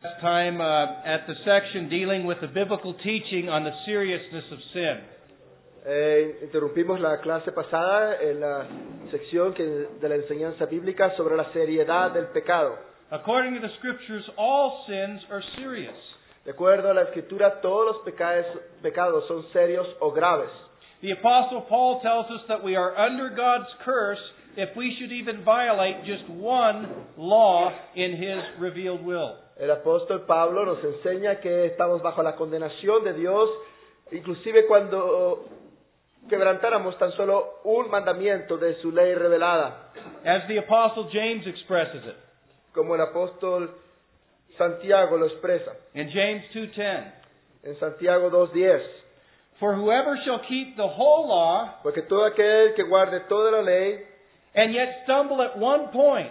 Last time at the section dealing with the biblical teaching on the seriousness of sin. Interrumpimos la clase pasada en la sección de la enseñanza bíblica sobre la seriedad del pecado. According to the scriptures, all sins are serious. De acuerdo a la escritura, todos los pecados son serios o graves. The Apostle Paul tells us that we are under God's curse if we should even violate just one law in His revealed will. El apóstol Pablo nos enseña que estamos bajo la condenación de Dios, inclusive cuando quebrantáramos tan solo un mandamiento de su ley revelada. As the Apostle James expresses it. Como el apóstol Santiago lo expresa. In James 2:10. En Santiago 2:10. For whoever shall keep the whole law, porque todo aquel que guarde toda la ley, and yet stumble at one point,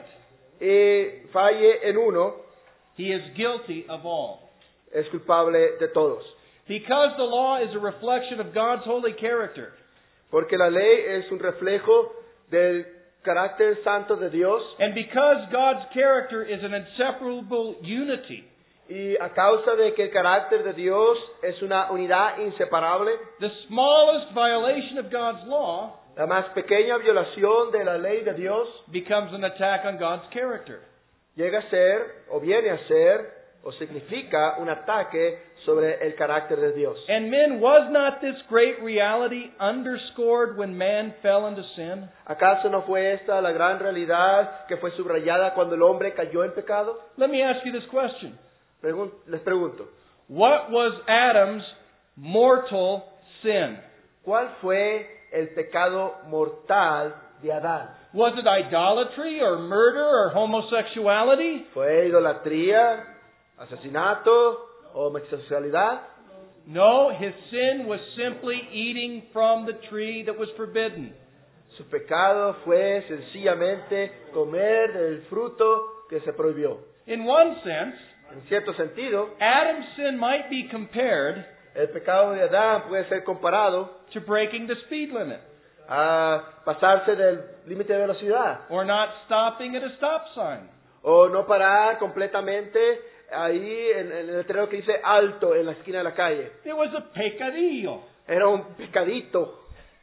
y falle en uno, he is guilty of all. Es culpable de todos. Because the law is a reflection of God's holy character. Porque la ley es un reflejo del carácter santo de Dios. And because God's character is an inseparable unity. Y a causa de que el carácter de Dios es una unidad inseparable, the smallest violation of God's law, la más pequeña violación de la ley de Dios, becomes an attack on God's character. Llega a ser, o viene a ser, o significa un ataque sobre el carácter de Dios. And men, was not this great reality underscored when man fell into sin? ¿Acaso no fue esta la gran realidad que fue subrayada cuando el hombre cayó en pecado? Let me ask you this question. Les pregunto. What was Adam's mortal sin? ¿Cuál fue el pecado mortal de Adán? Was it idolatry or murder or homosexuality? ¿Fue idolatría, asesinato, homosexualidad? No, his sin was simply eating from the tree that was forbidden. Su pecado fue sencillamente comer del fruto que se prohibió. In one sense, en cierto sentido, Adam's sin might be compared el pecado de Adán puede ser comparado to breaking the speed limit. A pasarse del límite de velocidad. Or not stopping at a stop sign. O no parar completamente ahí en el letrero que dice alto en la esquina de la calle. It was a pecadillo. Era un pecadito.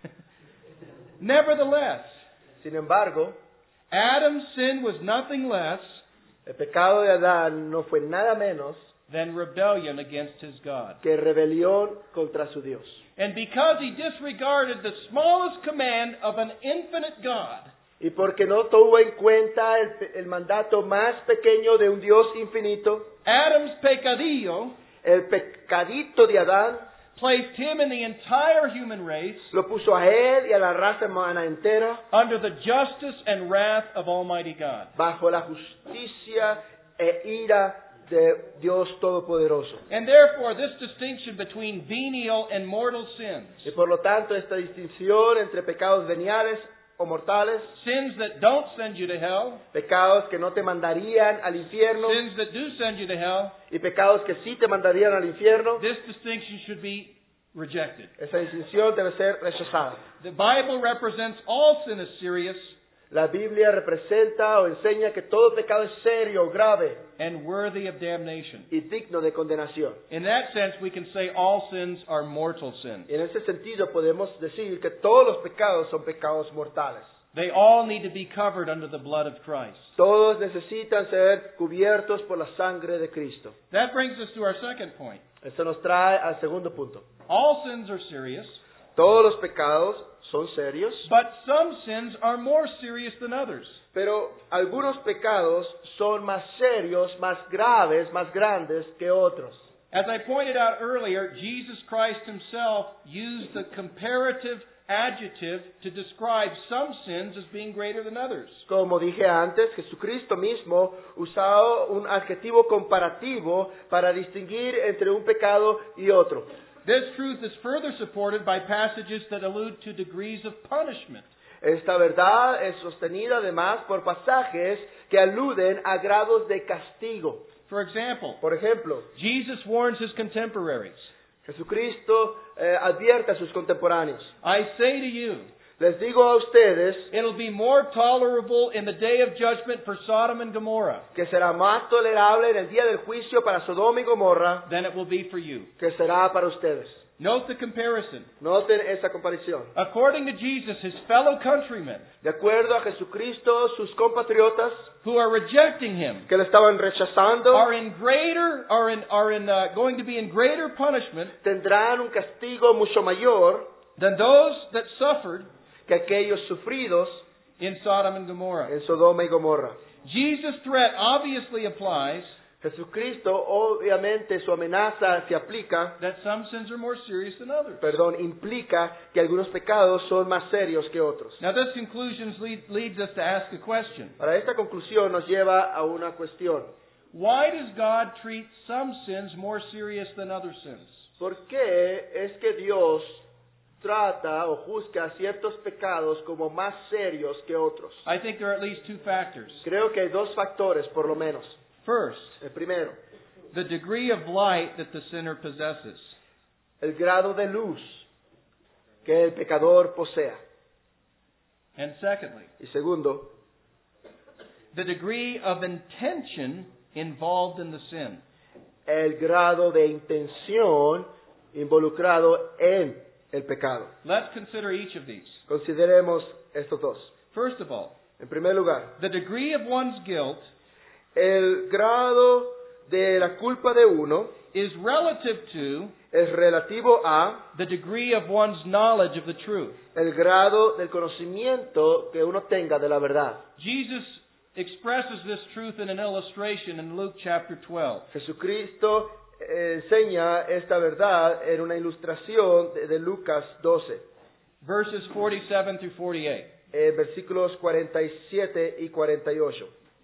Nevertheless, sin embargo, Adam's sin was nothing less el pecado de Adán no fue nada menos than rebellion against his God. Que rebelión contra su Dios. And because he disregarded the smallest command of an infinite God, y porque no tuvo en cuenta el mandato más pequeño de un Dios infinito, Adam's pecadillo, el pecadito de Adán, placed him and the entire human race, lo puso a él y a la raza humana entera, under the justice and wrath of Almighty God. Bajo la justicia e ira de Dios Todopoderoso. And therefore, this distinction between venial and mortal sins, y por lo tanto esta distinción entre pecados veniales o mortales, sins that don't send you to hell, pecados que no te mandarían al infierno, sins that do send you to hell, y pecados que sí te mandarían al infierno, this distinction should be rejected. Esa distinción debe ser rechazada. The Bible represents all sin as serious. La Biblia representa o enseña que todo pecado es serio, grave, and worthy of damnation. Y digno de condenación. In that sense, we can say all sins are mortal sins. En ese sentido podemos decir que todos los pecados son pecados mortales. They all need to be covered under the blood of Christ. Todos necesitan ser cubiertos por la sangre de Cristo. That brings us to our second point. Esto nos trae al segundo punto. All sins are serious. Todos los pecados son serios. But some sins are more serious than others. Pero algunos pecados son más serios, más graves, más grandes que otros. As I pointed out earlier, Jesus Christ himself used the comparative adjective to describe some sins as being greater than others. Como dije antes, Jesucristo mismo usó un adjetivo comparativo para distinguir entre un pecado y otro. This truth is further supported by passages that allude to degrees of punishment. Esta verdad es sostenida además por pasajes que aluden a grados de castigo. For example, por ejemplo, Jesus warns his contemporaries. Jesucristo advierte a sus contemporáneos. I say to you, Les digo a ustedes it'll be more tolerable in the day of judgment for Sodom and Gomorrah que será más tolerable en el día del juicio para Sodoma y Gomorra than it will be for you. que será para ustedes. Note the comparison. Noten esa comparación. According to Jesus, his fellow countrymen De acuerdo a Jesucristo, sus compatriotas who are rejecting him que le estaban rechazando going to be in greater punishment tendrán un castigo mucho mayor than those that suffered que aquellos sufridos in Sodom and Gomorrah. en Sodoma y Gomorra. Jesus' threat obviously applies Jesucristo, obviamente, su amenaza se aplica, that some sins are more serious than others. implica que algunos pecados son más serios que otros. Now this conclusion leads us to ask a question. Para esta conclusión nos lleva a una cuestión. Why does God treat some sins more serious than other sins? ¿Por qué es que Dios trata o juzga ciertos pecados como más serios que otros? I think there are at least two factors. Creo que hay dos factores, por lo menos. First, El primero, the degree of light that the sinner possesses. el grado de luz que el pecador posea. And secondly, Y segundo, the degree of intention involved in the sin. el grado de intención involucrado en el pecado. Let's consider each of these. Consideremos estos dos. First of all, En primer lugar, the degree of one's guilt el grado de la culpa de uno is relative to es relativo a the degree of one's knowledge of the truth. el grado del conocimiento que uno tenga de la verdad. Jesus expresses this truth in an illustration in Luke chapter 12. Jesucristo enseña esta verdad en una ilustración de Lucas 12, Verses 47 through 48. Versículos 47 y 48.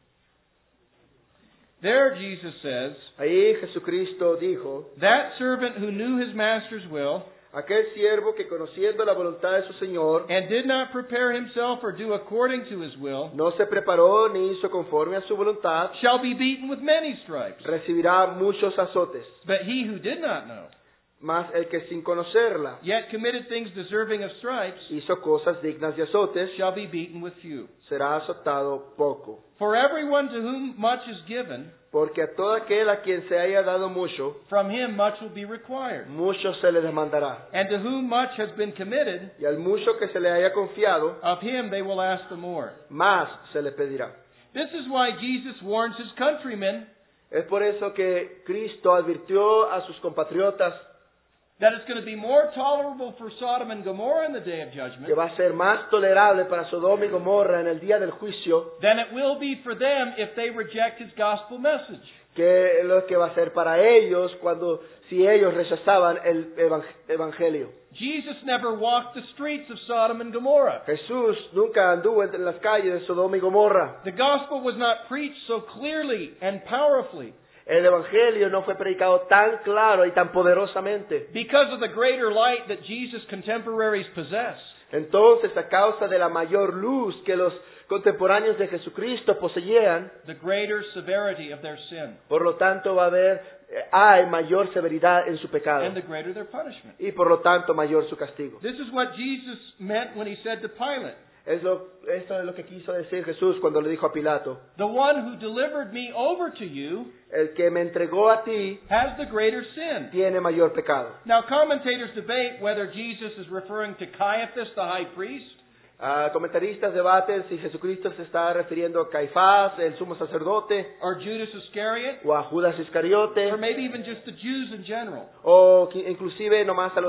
There Jesus says, Ahí Jesucristo dijo, that servant who knew his master's will aquel siervo que conociendo la voluntad de su Señor and did not prepare himself or do according to his will no se preparó ni hizo conforme a su voluntad, shall be beaten with many stripes. recibirá muchos azotes. But he who did not know, Mas el que sin conocerla yet committed things deserving of stripes, hizo cosas dignas de azotes, shall be beaten with few. será azotado poco. For everyone to whom much is given, Porque a todo aquel a quien se haya dado mucho, from him much will be required. mucho se le demandará. And to whom much has been committed, Y al mucho que se le haya confiado, of him they will ask the more. más se le pedirá. This is why Jesus warns his countrymen Es por eso que Cristo advirtió a sus compatriotas that it's going to be more tolerable for Sodom and Gomorrah in the day of judgment que va a ser más tolerable para Sodoma y Gomorra en el día del juicio than it will be for them if they reject his gospel message. que lo que va a ser para ellos si ellos rechazaban el evangelio. Jesus never walked the streets of Sodom and Gomorrah. Jesús nunca anduvo en las calles de Sodoma y Gomorra. The gospel was not preached so clearly and powerfully El evangelio no fue predicado tan claro y tan poderosamente. because of the greater light that Jesus' contemporaries possessed. Entonces, a causa de la mayor luz que los contemporáneos de Jesucristo poseían, The greater severity of their sin por lo tanto hay mayor severidad en su pecado and the greater their punishment. y por lo tanto mayor su castigo. This is what Jesus meant when he said to Pilate, Esto es lo que quiso decir Jesús cuando le dijo a Pilato, the one who delivered me over to you el que me entregó a ti has the greater sin. tiene mayor pecado. Now commentators debate whether Jesus is referring to Caiaphas, the high priest, Comentaristas debaten si Jesucristo se está refiriendo a Caifás, el sumo sacerdote, or Judas Iscariot, o a Judas Iscariote, or maybe even just the Jews in general. o inclusive nomás a los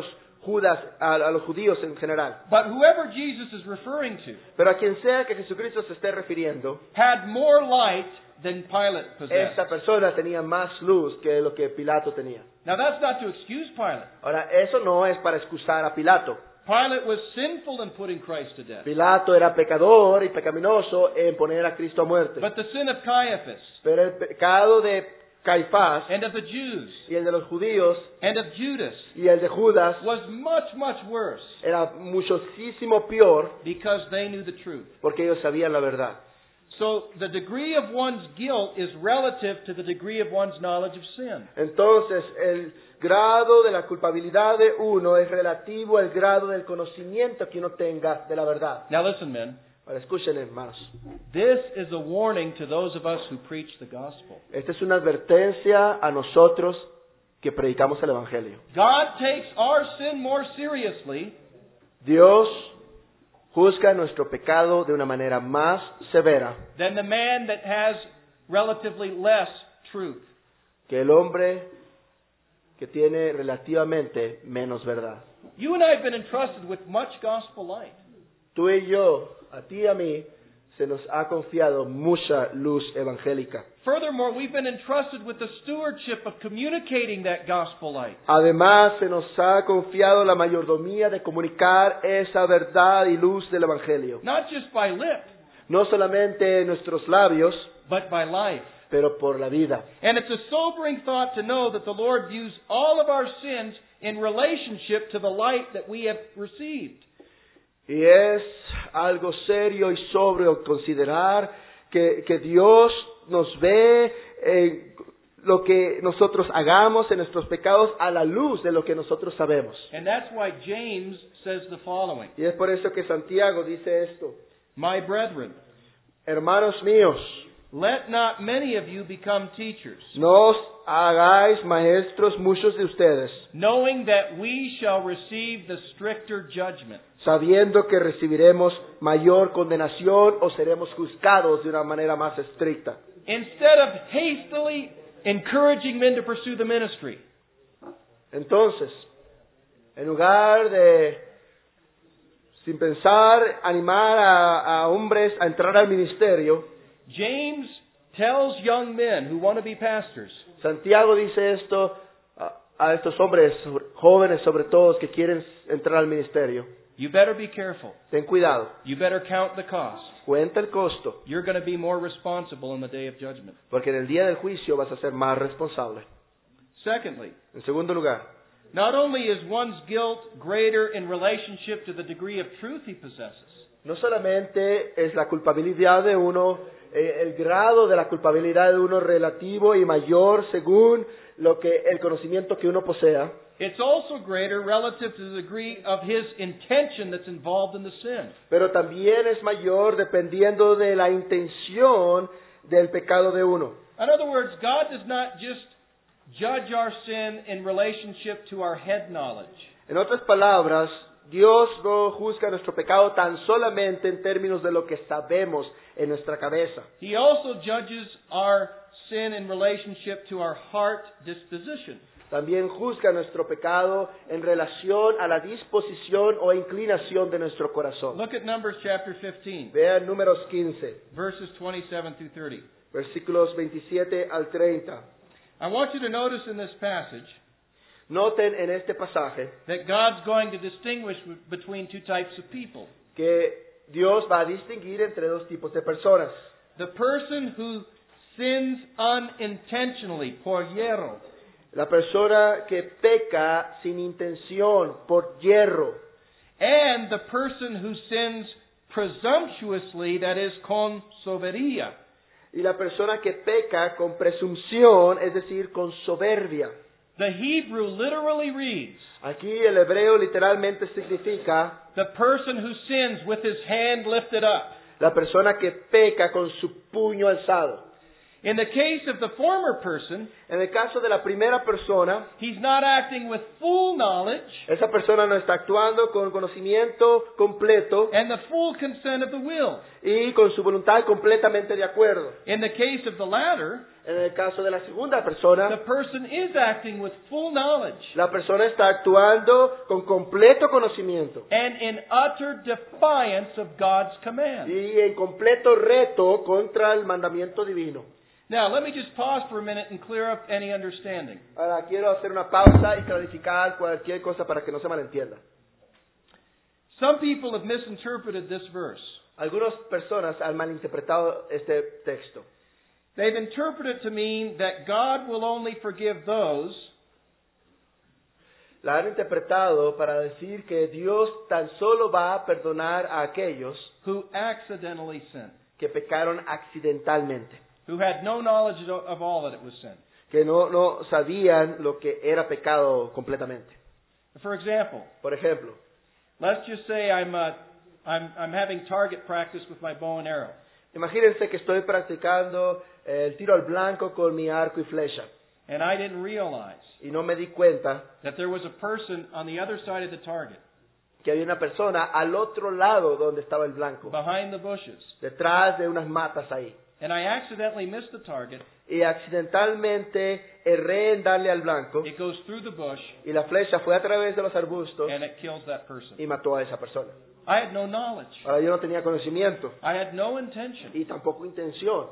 a los judíos en general. But whoever Jesus is referring to Pero a quien sea que Jesucristo se esté refiriendo, had more light than Pilate possessed. esta persona tenía más luz que lo que Pilato tenía. Now that's not to excuse Pilate. Ahora, eso no es para excusar a Pilato. Pilate was sinful in putting Christ to death. Pilato era pecador y pecaminoso en poner a Cristo a muerte. But the sin of Caiaphas Pero el pecado de Caifás and of the Jews y el de los judíos and of Judas y el de Judas was much, much worse era muchísimo peor because they knew the truth. porque ellos sabían la verdad. So the degree of one's guilt is relative to the degree of one's knowledge of sin. Entonces, el grado de la culpabilidad de uno es relativo al grado del conocimiento que uno tenga de la verdad. Now listen, men. Ahora escuchen, hermanos. This is a warning to those of us who preach the gospel. Esta es una advertencia a nosotros que predicamos el Evangelio. God takes our sin more seriously Dios juzga nuestro pecado de una manera más severa than the man that has relatively less truth. que el hombre que tiene relativamente menos verdad. You and I have been entrusted with much gospel light. Tú y yo, a ti y a mí, se nos ha confiado mucha luz evangélica. Furthermore, we've been entrusted with the stewardship of communicating that gospel light. Además, se nos ha confiado la mayordomía de comunicar esa verdad y luz del Evangelio. Not just by lip, No solamente en nuestros labios, but by life. pero por la vida. And it's a sobering thought to know that the Lord views all of our sins in relationship to the light that we have received. Y es algo serio y sobrio considerar que Dios nos ve lo que nosotros hagamos en nuestros pecados a la luz de lo que nosotros sabemos. And that's why James says the following. Y es por eso que Santiago dice esto. My brethren, Hermanos míos, let not many of you become teachers, no os hagáis maestros muchos de ustedes, knowing that we shall receive the stricter judgment. sabiendo que recibiremos mayor condenación o seremos juzgados de una manera más estricta. Instead of hastily encouraging men to pursue the ministry, Entonces, en lugar de, sin pensar, animar a hombres a entrar al ministerio, James tells young men who want to be pastors, Santiago dice esto a estos hombres jóvenes, sobre todo, que quieren entrar al ministerio. you better be careful. Ten cuidado, You better count the cost. cuenta el costo, You're going to be more responsible in the day of judgment. porque en el día del juicio vas a ser más responsable. Secondly, En segundo lugar, not only is one's guilt greater in relationship to the degree of truth he possesses, no solamente es la culpabilidad de uno, el grado de la culpabilidad de uno relativo y mayor según lo que el conocimiento que uno posea, it's also greater relative to the degree of his intention that's involved in the sin. pero también es mayor dependiendo de la intención del pecado de uno. In other words, God does not just judge our sin in relationship to our head knowledge. En otras palabras, Dios no juzga nuestro pecado tan solamente en términos de lo que sabemos en nuestra cabeza. He also judges our sin in relationship to our heart disposition. También juzga nuestro pecado en relación a la disposición o inclinación de nuestro corazón. Look at Numbers chapter 15, Vean Números 15, verses 27 through 30. versículos 27 al 30. I want you to notice in this passage Noten en este pasaje that God's going to distinguish between two types of people. que Dios va a distinguir entre dos tipos de personas. The person who sins unintentionally, por hierro, La persona que peca sin intención, por hierro. and the person who sins presumptuously, that is, con soberbia. Y la persona que peca con presunción, es decir, con soberbia. The Hebrew literally reads, Aquí el hebreo literalmente significa the person who sins with his hand lifted up. la persona que peca con su puño alzado. In the case of the former person, En el caso de la primera persona, he's not acting with full knowledge esa persona no está actuando con conocimiento completo and the full consent of the will. y con su voluntad completamente de acuerdo. In the case of the latter, En el caso de la segunda the persona, person is acting with full knowledge la persona está actuando con completo conocimiento and in utter defiance of God's command. y en completo reto contra el mandamiento divino. Now, let me just pause for a minute and clear up any understanding. Ahora quiero hacer una pausa y clarificar cualquier cosa para que no se malentienda. Some people have misinterpreted this verse. Algunas personas han malinterpretado este texto. They've interpreted it to mean that God will only forgive those La han interpretado para decir que Dios tan solo va a perdonar a aquellos who accidentally sin. que pecaron accidentalmente, who had no knowledge of all that it was sin. que no sabían lo que era pecado completamente. For example, Por ejemplo, let's just say I'm having target practice with my bow and arrow. imagínense que estoy practicando el tiro al blanco con mi arco y flecha And I didn't realize y no me di cuenta that there was a person on the other side of the target, que había una persona al otro lado donde estaba el blanco, behind the bushes. detrás de unas matas ahí. And I accidentally missed the target. Y accidentalmente erré en darle al blanco It goes through the bush y la flecha fue a través de los arbustos and it kills that person. y mató a esa persona. I had no knowledge. Ahora yo no tenía conocimiento I had no intention. y tampoco intención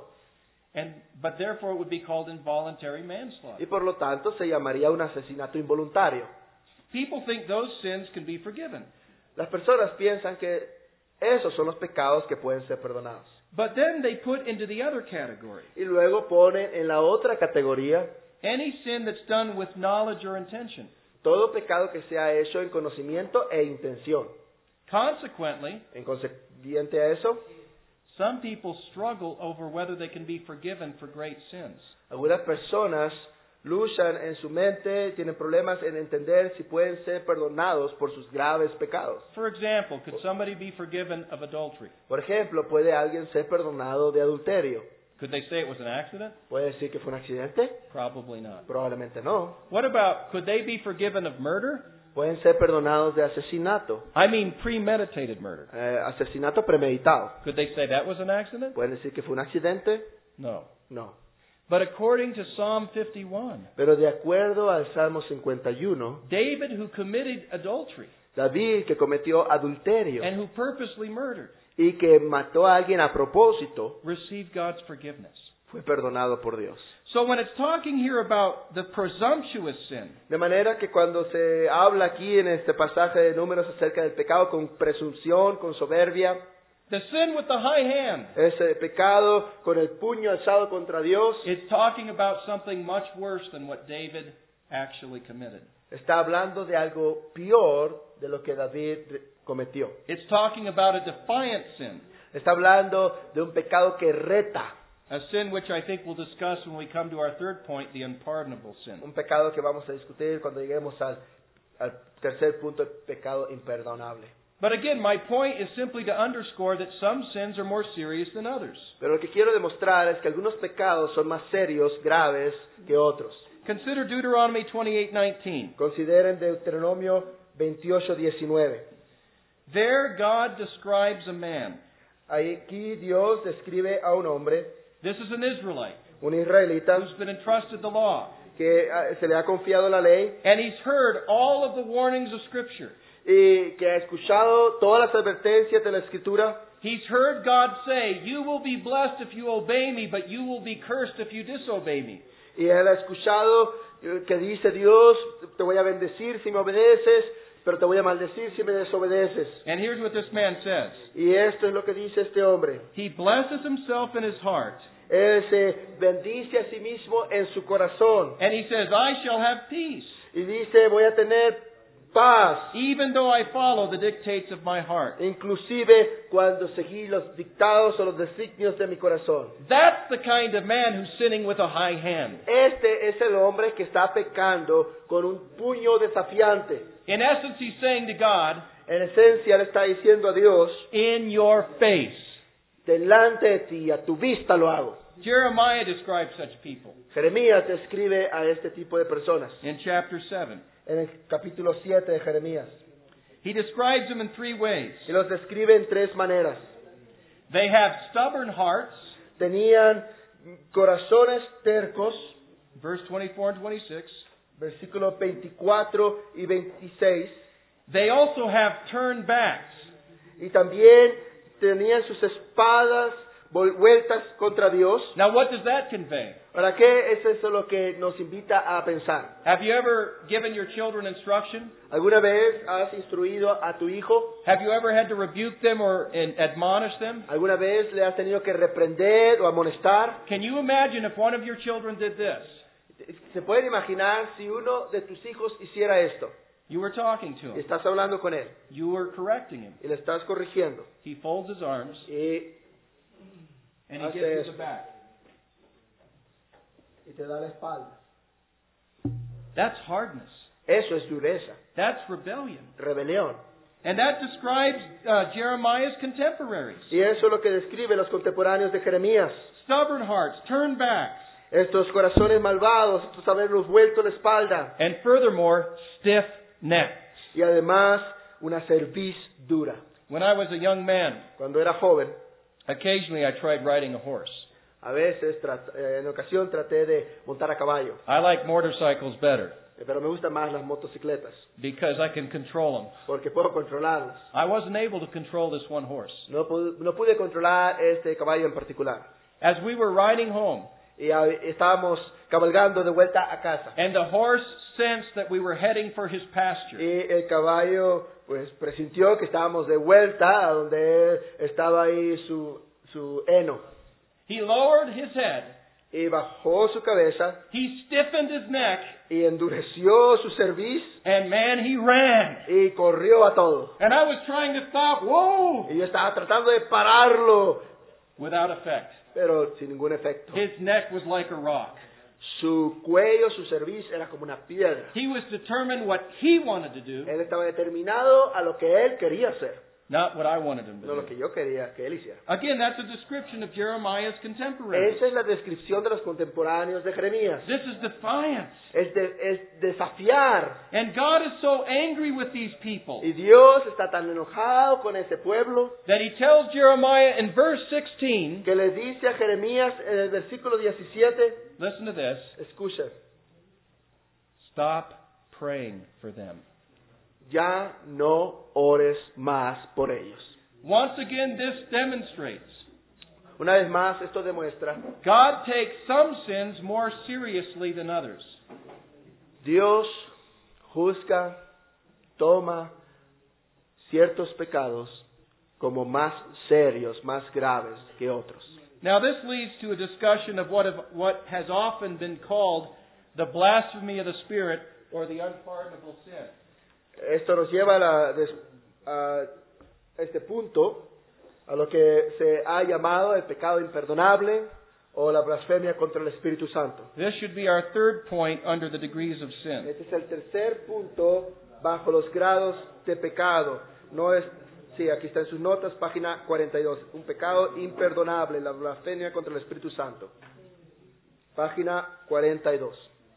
But therefore it would be called involuntary manslaughter. y por lo tanto se llamaría un asesinato involuntario. People think those sins can be forgiven. Las personas piensan que esos son los pecados que pueden ser perdonados. But then they put into the other category Y luego ponen en la otra categoría any sin that's done with knowledge or intention. todo pecado que sea hecho en conocimiento e intención. Consequently, En consiguiente a eso, some people struggle over whether they can be forgiven for great sins. algunas personas luchan en su mente, tienen problemas en entender si pueden ser perdonados por sus graves pecados. For example, could somebody be forgiven of adultery? Por ejemplo, ¿puede alguien ser perdonado de adulterio? Could they say it was an accident? ¿Puede decir que fue un accidente? Probably not. Probablemente no. What about, could they be forgiven of murder? Pueden ser perdonados de asesinato, I mean premeditated murder. asesinato premeditado. Could they say that was an accident? ¿Pueden decir que fue un accidente? No. No. But according to Psalm 51, Pero de acuerdo al Salmo 51, David, who committed adultery David, que cometió adulterio and who purposely murdered, y que mató a alguien a propósito, received God's forgiveness. fue perdonado por Dios. So when it's talking here about the presumptuous sin, De manera que cuando se habla aquí en este pasaje de Números acerca del pecado con presunción, con soberbia, the sin with the high hand, ese pecado con el puño alzado contra Dios, it's talking about something much worse than what David actually committed. está hablando de algo peor de lo que David cometió. It's talking about a defiant sin, Está hablando de un pecado que reta, a sin which I think we'll discuss when we come to our third point, the unpardonable sin. un pecado que vamos a discutir cuando lleguemos al tercer punto, el pecado imperdonable. But again, my point is simply to underscore that some sins are more serious than others. Pero lo que quiero demostrar es que algunos pecados son más serios, graves que otros. Consider Deuteronomy 28:19. Consideren Deuteronomio 28:19. There God describes a man. Aquí Dios describe a un hombre, This is an Israelite un israelita, who's been entrusted the law. que se le ha confiado la ley And he's heard all of the warnings of Scripture. y que ha escuchado todas las advertencias de la Escritura. He's heard God say, you will be blessed if you obey me, but you will be cursed if you disobey me. Y él ha escuchado que dice Dios, te voy a bendecir si me obedeces, pero te voy a maldecir si me desobedeces. And here's what this man says. Y esto es lo que dice este hombre. He blesses himself in his heart, Él se bendice a sí mismo en su corazón. and he says, I shall have peace, Y dice, voy a tener paz, even though I follow the dictates of my heart. inclusive cuando seguí los dictados o los designios de mi corazón. That's the kind of man who's sinning with a high hand. Este es el hombre que está pecando con un puño desafiante. In essence, he's saying to God, En esencia, le está diciendo a Dios, in your face. delante de ti, a tu vista lo hago. Jeremiah describes such people Jeremías describe a este tipo de personas. in chapter 7. En el capítulo 7 de Jeremías. He describes them in three ways. Y los describe en tres maneras. They have stubborn hearts, Tenían corazones tercos, verse 24 and 26. versículos 24 y 26. They also have turned backs. Y también tenían sus espadas vueltas contra Dios. Now, what does that convey? ¿Para qué es eso lo que nos invita a pensar? Have you ever given your children instruction? ¿Alguna vez has instruido a tu hijo? Have you ever had to rebuke them or admonish them? ¿Alguna vez le has tenido que reprender o amonestar? Can you imagine if one of your children did this? ¿Se pueden imaginar si uno de tus hijos hiciera esto? You were talking to Y him. estás hablando con él You were correcting him. y le estás corrigiendo. He folds his arms Y And he hace gives you eso the back. y te da la espalda. That's hardness. Eso es dureza, That's rebellion. rebelión. And that describes Jeremiah's contemporaries. Y eso es lo que describe los contemporáneos de Jeremías. Stubborn hearts, turn backs. Estos corazones malvados, estos habernos vuelto la espalda. And furthermore, stiff necks. Y además, una cerviz dura. When I was a young man, Cuando era joven, occasionally I tried riding a horse. a veces, en ocasión, traté de montar a caballo. I like motorcycles better Pero me gustan más las motocicletas, because I can control them. porque puedo controlarlas. I wasn't able to control this one horse. No pude controlar este caballo en particular. As we were riding home, Y estábamos cabalgando de vuelta a casa. and the horse sensed that we were heading for his pasture, Y el caballo pues presintió que estábamos de vuelta a donde estaba ahí su heno. he lowered his head, Y bajó su cabeza he stiffened his neck, y endureció su cerviz and man, he ran. y corrió a todo. And I was trying to stop, whoa, Y yo estaba tratando de pararlo, without effect. pero sin ningún efecto. His neck was like a rock. Su cuello, su cerviz era como una piedra. He was determined what he wanted to do, Él estaba determinado a lo que él quería hacer, not what I wanted him to no lo do. que yo quería que él hiciera. Again, that's a description of Jeremiah's contemporaries. Esa es la descripción de los contemporáneos de Jeremías. This is defiance. Es desafiar. And God is so angry with these people Y Dios está tan enojado con ese pueblo that he tells Jeremiah in verse 16, que le dice a Jeremías en el versículo 17, listen to this, escucha, stop praying for them. ya no ores más por ellos. Once again, this demonstrates Una vez más, esto demuestra, God takes some sins more seriously than others. Dios juzga, toma ciertos pecados como más serios, más graves que otros. Now, this leads to a discussion of what has often been called the blasphemy of the Spirit or the unpardonable sin. Esto nos lleva a este punto, a lo que se ha llamado el pecado imperdonable o la blasfemia contra el Espíritu Santo. This should be our third point under the degrees of sin. Este es el tercer punto bajo los grados de pecado. No es, sí, aquí está en sus notas, página 42. Un pecado imperdonable, la blasfemia contra el Espíritu Santo. Página 42.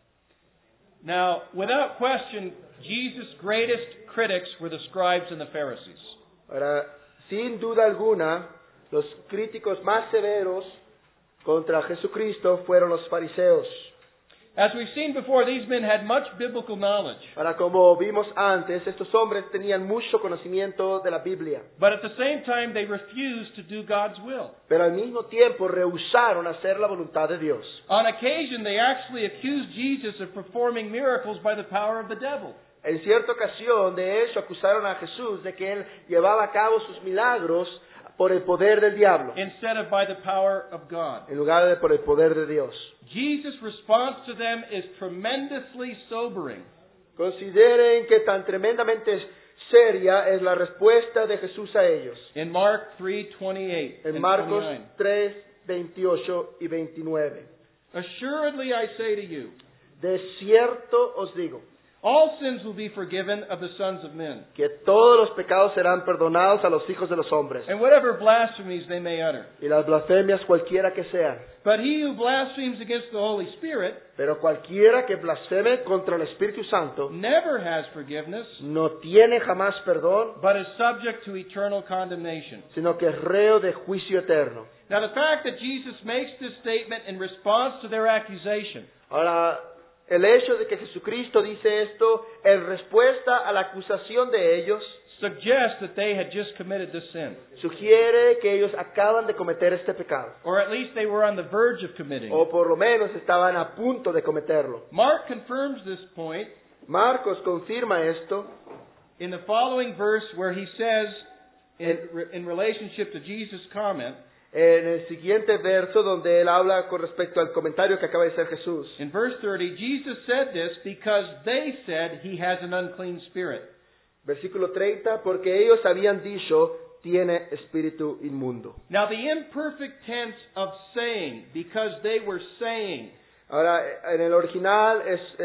Now, without question, Jesus' greatest critics were the scribes and the Pharisees. Ahora, sin duda alguna, los críticos más severos contra Jesucristo fueron los fariseos. As we've seen before, these men had much biblical knowledge, Ahora, como vimos antes, estos hombres tenían mucho conocimiento de la Biblia, but at the same time, they refused to do God's will. pero al mismo tiempo rehusaron hacer la voluntad de Dios. On occasion, they actually accused Jesus of performing miracles by the power of the devil. En cierta ocasión, de hecho, acusaron a Jesús de que él llevaba a cabo sus milagros por el poder del diablo, instead of by the power of God. en lugar de por el poder de Dios. Jesus' response to them is tremendously sobering. Consideren que tan tremendamente seria es la respuesta de Jesús a ellos. In Mark 3:28 En and Marcos 29. 3, 28 y 29. Assuredly I say to you, De cierto os digo, all sins will be forgiven of the sons of men, que todos los pecados serán perdonados a los hijos de los hombres, and whatever blasphemies they may utter. y las blasfemias cualquiera que sean. But he who blasphemes against the Holy Spirit Pero cualquiera que blasfeme contra el Espíritu Santo never has forgiveness, no tiene jamás perdón, but is subject to eternal condemnation. sino que es reo de juicio eterno. Now the fact that Jesus makes this statement in response to their accusation Ahora, el hecho de que Jesucristo dice esto en respuesta a la acusación de ellos suggests that they had just committed this sin, sugiere que ellos acaban de cometer este pecado, or at least they were on the verge of committing it. o por lo menos estaban a punto de cometerlo. Mark confirms this point Marcos confirma esto in the following verse where he says, in relationship to Jesus' comment, en el siguiente verso donde él habla con respecto al comentario que acaba de hacer Jesús. in verse 30, Jesus said this because they said he has an unclean spirit. Versículo 30, porque ellos habían dicho, tiene espíritu inmundo. Now, the imperfect tense of saying, because they were saying, Ahora, en el original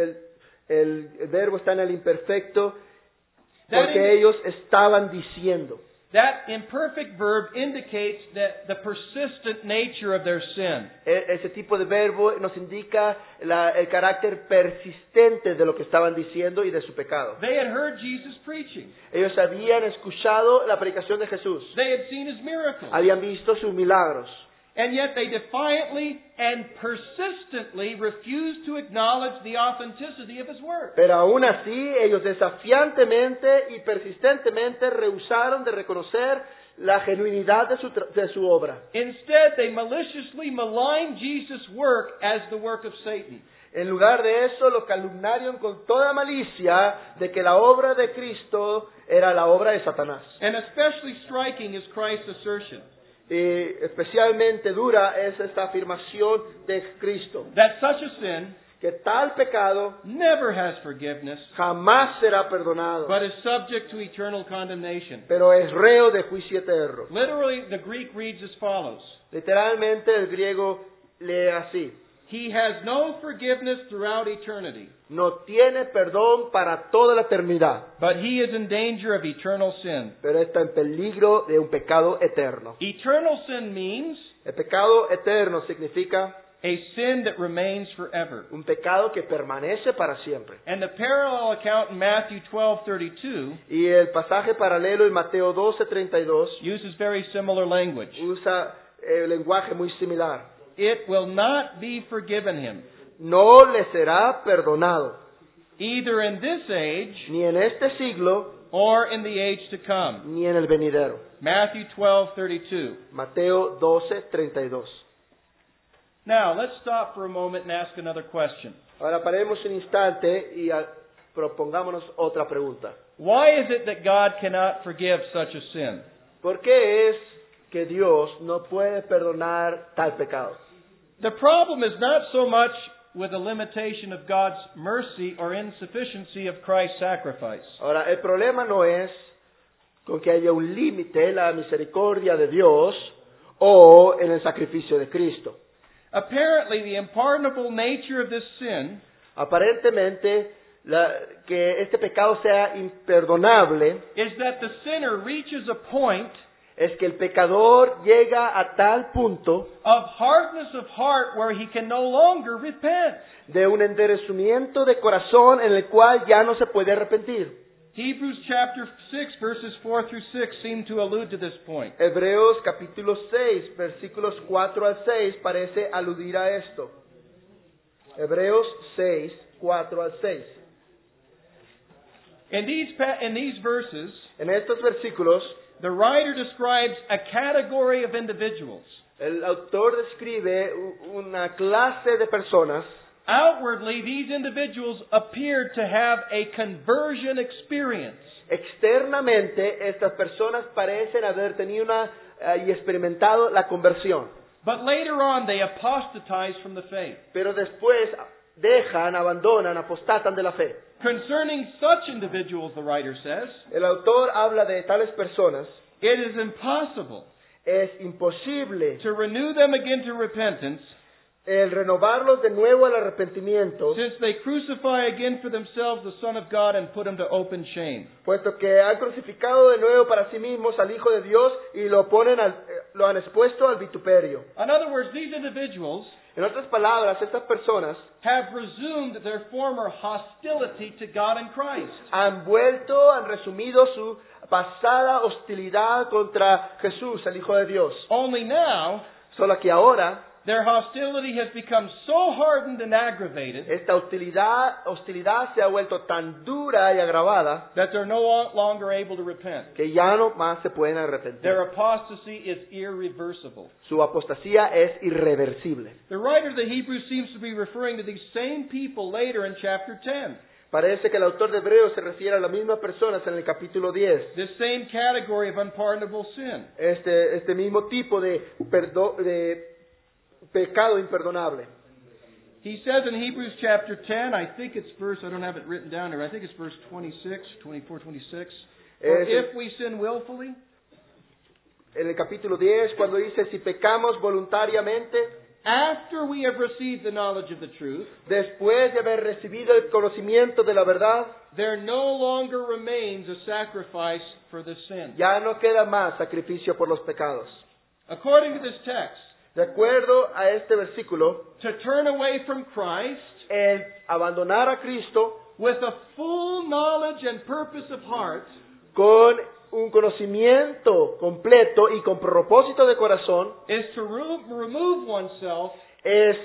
el verbo está en el imperfecto porque ellos estaban diciendo. that imperfect verb indicates that the persistent nature of their sin. Ese tipo de verbo nos indica el carácter persistente de lo que estaban diciendo y de su pecado. They had heard Jesus preaching. Ellos habían escuchado la predicación de Jesús, They had seen His miracles. habían visto sus milagros, And yet they defiantly and persistently refused to acknowledge the authenticity of His Word. pero aún así ellos desafiantemente y persistentemente rehusaron de reconocer la genuinidad de su obra. Instead, they maliciously maligned Jesus' work as the work of Satan. En lugar de eso, lo calumniaron con toda malicia de que la obra de Cristo era la obra de Satanás. And especially striking is Christ's assertion Y especialmente dura es esta afirmación de Cristo, that such a sin que tal pecado never has forgiveness, jamás será perdonado, but is subject to eternal condemnation. pero es reo de juicio eterno. Literally, the Greek reads as follows: Literalmente el griego lee así: He has no forgiveness throughout eternity, no tiene perdón para toda la eternidad, but he is in danger of eternal sin. pero está en peligro de un pecado eterno. Eternal sin means El pecado eterno significa a sin that remains forever. un pecado que permanece para siempre. And the parallel account in Matthew 12:32 Y el pasaje paralelo en Mateo 12:32 uses very similar language. usa lenguaje muy similar. It will not be forgiven him, No le será perdonado, either in this age ni en este siglo, or in the age to come. ni en el venidero. Matthew 12:32. Mateo 12:32. Now, let's stop for a moment and ask another question. Ahora paremos un instante y propongámonos otra pregunta. Why is it that God cannot forgive such a sin? ¿Por qué es que Dios no puede perdonar tal pecado? The problem is not so much with the limitation of God's mercy or insufficiency of Christ's sacrifice. Ahora, el problema no es con que haya un límite en la misericordia de Dios o en el sacrificio de Cristo. Apparently, the unpardonable nature of this sin Aparentemente, que este pecado sea imperdonable is that the sinner reaches a point es que el pecador llega a tal punto of hardness of heart where he can no longer repent. de un endurecimiento de corazón en el cual ya no se puede arrepentir. Hebrews chapter 6 verses 4 through 6 seem to allude to this point. Hebreos capítulo 6, versículos 4 al 6 parece aludir a esto. Hebreos 6, 4 al 6. In these verses, En estos versículos, the writer describes a category of individuals. el autor describe una clase de personas. Outwardly, these individuals appeared to have a conversion experience. Externamente, estas personas parecen haber tenido y experimentado la conversión. But later on, they apostatized from the faith. Pero después abandonan, apostatan de la fe. Concerning such individuals, the writer says, El autor habla de tales personas. it is impossible Es imposible to renew them again to repentance, el renovarlos de nuevo al arrepentimiento, since they crucify again for themselves the Son of God and put him to open shame. puesto que han crucificado de nuevo para sí mismos al Hijo de Dios y lo han expuesto al vituperio. In other words, these individuals En otras palabras, estas personas have resumed their former hostility to God and Christ. han resumido su pasada hostilidad contra Jesús, el Hijo de Dios. Only now, Solo que ahora, their hostility has become so hardened and aggravated esta hostilidad se ha vuelto tan dura y agravada that they're no longer able to repent. que ya no más se pueden arrepentir. Their apostasy is irreversible. Su apostasía es irreversible. The writer of the Hebrews seems to be referring to these same people later in chapter 10. Parece que el autor de Hebreos se refiere a las mismas personas en el capítulo 10. This same category of unpardonable sin. Este mismo tipo de pecado imperdonable. He says in Hebrews chapter 10, I think it's I don't have it written down here, I think it's verse 26, 24, 26. For if we sin willfully, en el capítulo 10, cuando dice, si pecamos voluntariamente, after we have received the knowledge of the truth, después de haber recibido el conocimiento de la verdad, there no longer remains a sacrifice for the sin. ya no queda más sacrificio por los pecados. According to this text, De acuerdo a este versículo, to turn away from Christ el abandonar a Cristo with a full knowledge and purpose of heart con un conocimiento completo y con propósito de corazón is to remove oneself es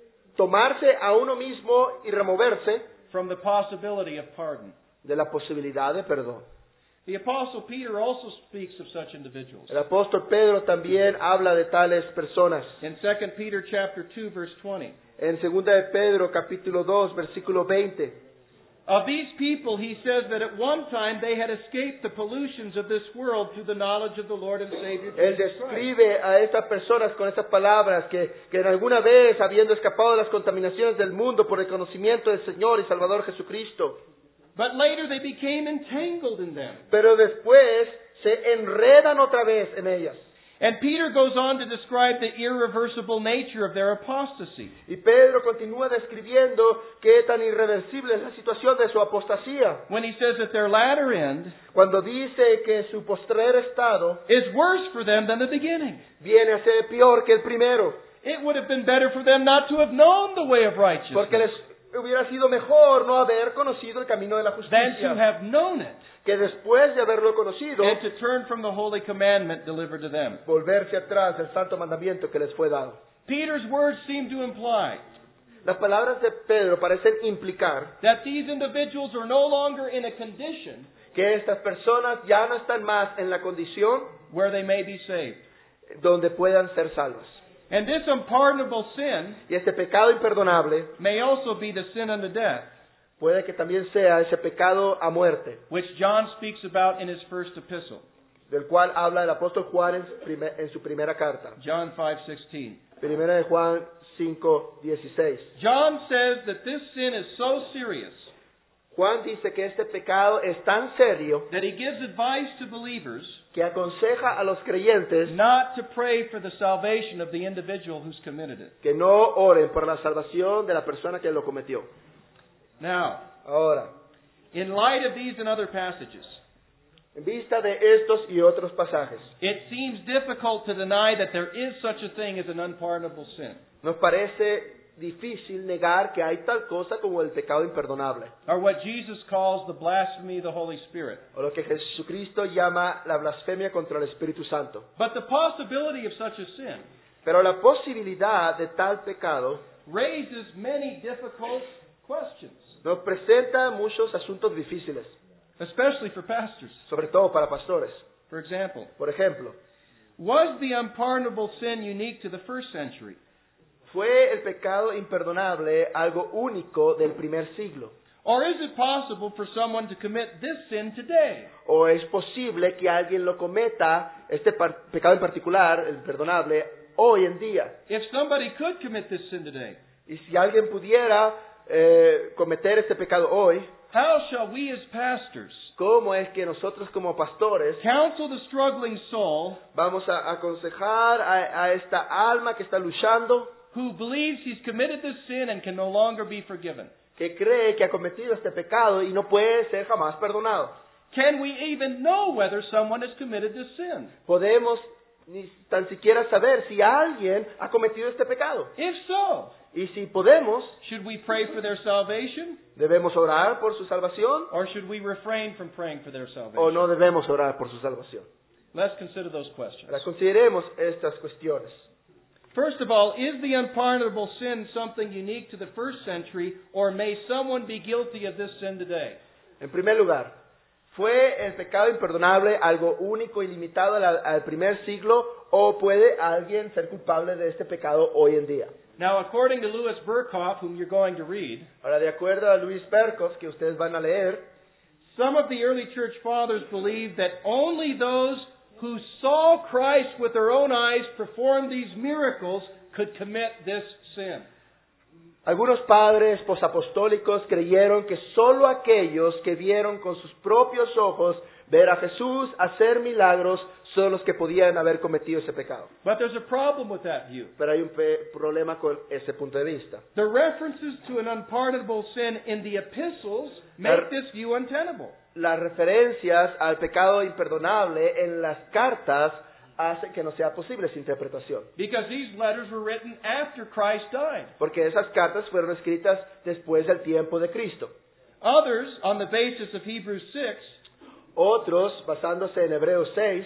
tomarse a uno mismo y removerse from the possibility of pardon. de la posibilidad de perdón. The Apostle Peter also speaks of such individuals. El apóstol Pedro también habla de tales personas. In 2 Peter chapter 2 verse 20. En 2 de Pedro capítulo 2 versículo 20. Of these people he says that at one time they had escaped the pollutions of this world through the knowledge of the Lord and Savior Él Jesus Christ. describe a estas personas con estas palabras que en alguna vez, habiendo escapado de las contaminaciones del mundo por el conocimiento del Señor y Salvador Jesucristo, But later they became entangled in them. pero después se enredan otra vez en ellas. And Peter goes on to describe the irreversible nature of their apostasy. Y Pedro continúa describiendo qué tan irreversible es la situación de su apostasía, When he says that their latter end cuando dice que su postrer estado is worse for them than the beginning. viene a ser peor que el primero, It would have been better for them not to have known the way of righteousness porque les hubiera sido mejor no haber conocido el camino de la than to justicia, have known it que después de haberlo conocido, and to turn from the holy commandment delivered to them. volverse atrás del santo mandamiento que les fue dado. Peter's words seem to imply Las palabras de Pedro parecen implicar that these individuals are no longer in a condition que estas personas ya no están más en la condición where they may be saved. donde puedan ser salvas. And this unpardonable sin Y este pecado imperdonable may also be the sin unto death, puede que también sea ese pecado a muerte, which John speaks about in his first epistle, del cual habla el apóstol Juan en su primera carta. John 5:16. Primera de Juan 5:16. John says that this sin is so serious Juan dice que este pecado es tan serio that he gives advice to believers que aconseja a los creyentes not to pray for the salvation of the individual who's committed it. que no oren por la salvación de la persona que lo cometió. Now, Ahora, in light of these and other passages, en vista de estos y otros pasajes, it seems difficult to deny that there is such a thing as an unpardonable sin, nos parece difícil negar que hay tal cosa como el pecado imperdonable, or what Jesus calls the blasphemy of the Holy Spirit. o lo que Jesucristo llama la blasfemia contra el Espíritu Santo. But the possibility of such a sin Pero la posibilidad de tal pecado raises many difficult questions, nos presenta muchos asuntos difíciles, especially for pastors. sobre todo para pastores. For example, Por ejemplo, was the unpardonable sin unique to the first century? ¿fue el pecado imperdonable algo único del primer siglo? Or is it possible for someone to commit this sin today? ¿O es posible que alguien lo cometa, este pecado en particular, el perdonable, hoy en día? If somebody could commit this sin today, Y si alguien pudiera cometer este pecado hoy, how shall we as pastors ¿cómo es que nosotros como pastores counsel the struggling soul vamos a aconsejar a esta alma que está luchando, who believes he's committed this sin and can no longer be forgiven? que cree que ha cometido este pecado y no puede ser jamás perdonado? Can we even know whether someone has committed this sin? Podemos ni tan siquiera saber si alguien ha cometido este pecado. If so, Y si podemos, should we pray for their salvation, ¿debemos orar por su salvación or should we refrain from praying for their o salvation? no debemos orar por su salvación? Let's consider those questions. Ahora consideremos estas cuestiones. First of all, is the unpardonable sin something unique to the first century, or may someone be guilty of this sin today? En primer lugar, ¿fue el pecado imperdonable algo único y limitado al primer siglo o puede alguien ser culpable de este pecado hoy en día? Now, according to Louis Berkhoff, whom you're going to read, Ahora, de acuerdo a Luis Berkos, que ustedes van a leer, some of the early church fathers believed that only those who saw Christ with their own eyes perform these miracles could commit this sin. Algunos padres posapostólicos creyeron que sólo aquellos que vieron con sus propios ojos ver a Jesús hacer milagros son los que podían haber cometido ese pecado. But there's a problem with that view. Pero hay un problema con ese punto de vista. The references to an unpardonable sin in the epistles make this view untenable. Las referencias al pecado imperdonable en las cartas hacen que no sea posible esa interpretación. Because these letters were written after Christ died. Porque esas cartas fueron escritas después del tiempo de Cristo. Others, on the basis of Hebrews 6, Otros, basándose en Hebreos 6,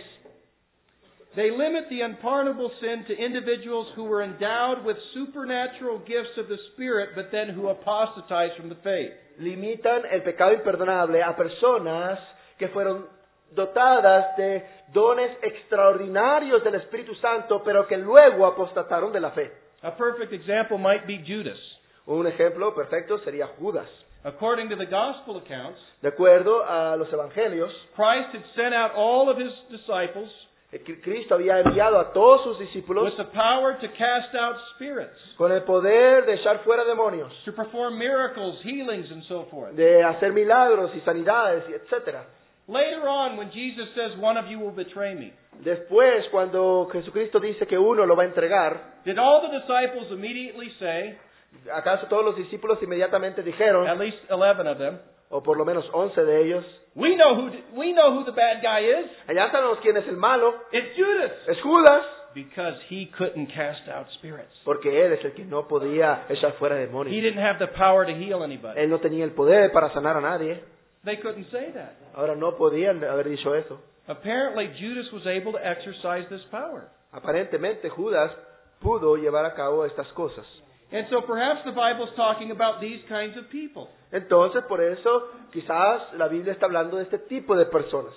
they limit the unpardonable sin to individuals who were endowed with supernatural gifts of the Spirit, but then who apostatized from the faith. limitan el pecado imperdonable a personas que fueron dotadas de dones extraordinarios del Espíritu Santo, pero que luego apostataron de la fe. A perfect example might be Judas. Un ejemplo perfecto sería Judas. According to the gospel accounts, De acuerdo a los evangelios, Christ had sent out all of his disciples Cristo había enviado a todos sus discípulos with the power to cast out spirits, con el poder de echar fuera demonios, to perform miracles, healings, and so forth. de hacer milagros y sanidades, y etcétera. Later on, when Jesus says, "One of you will betray me," Después, cuando Jesucristo dice que uno lo va a entregar, did all the disciples immediately say, ¿acaso todos los discípulos inmediatamente dijeron, at least 11 of them, o por lo menos 11 de ellos, we know who the bad guy is. allá sabemos quién es el malo, It's Judas. es Judas, Because he couldn't cast out spirits. porque él es el que no podía echar fuera He demonios. didn't have the power to heal anybody. Él no tenía el poder para sanar a nadie. They couldn't say that. Ahora no podían haber dicho eso. Apparently, Judas was able to exercise this power. Aparentemente Judas pudo llevar a cabo estas cosas. And so perhaps the Bible's talking about these kinds of people. Entonces, por eso, quizás la Biblia está hablando de este tipo de personas.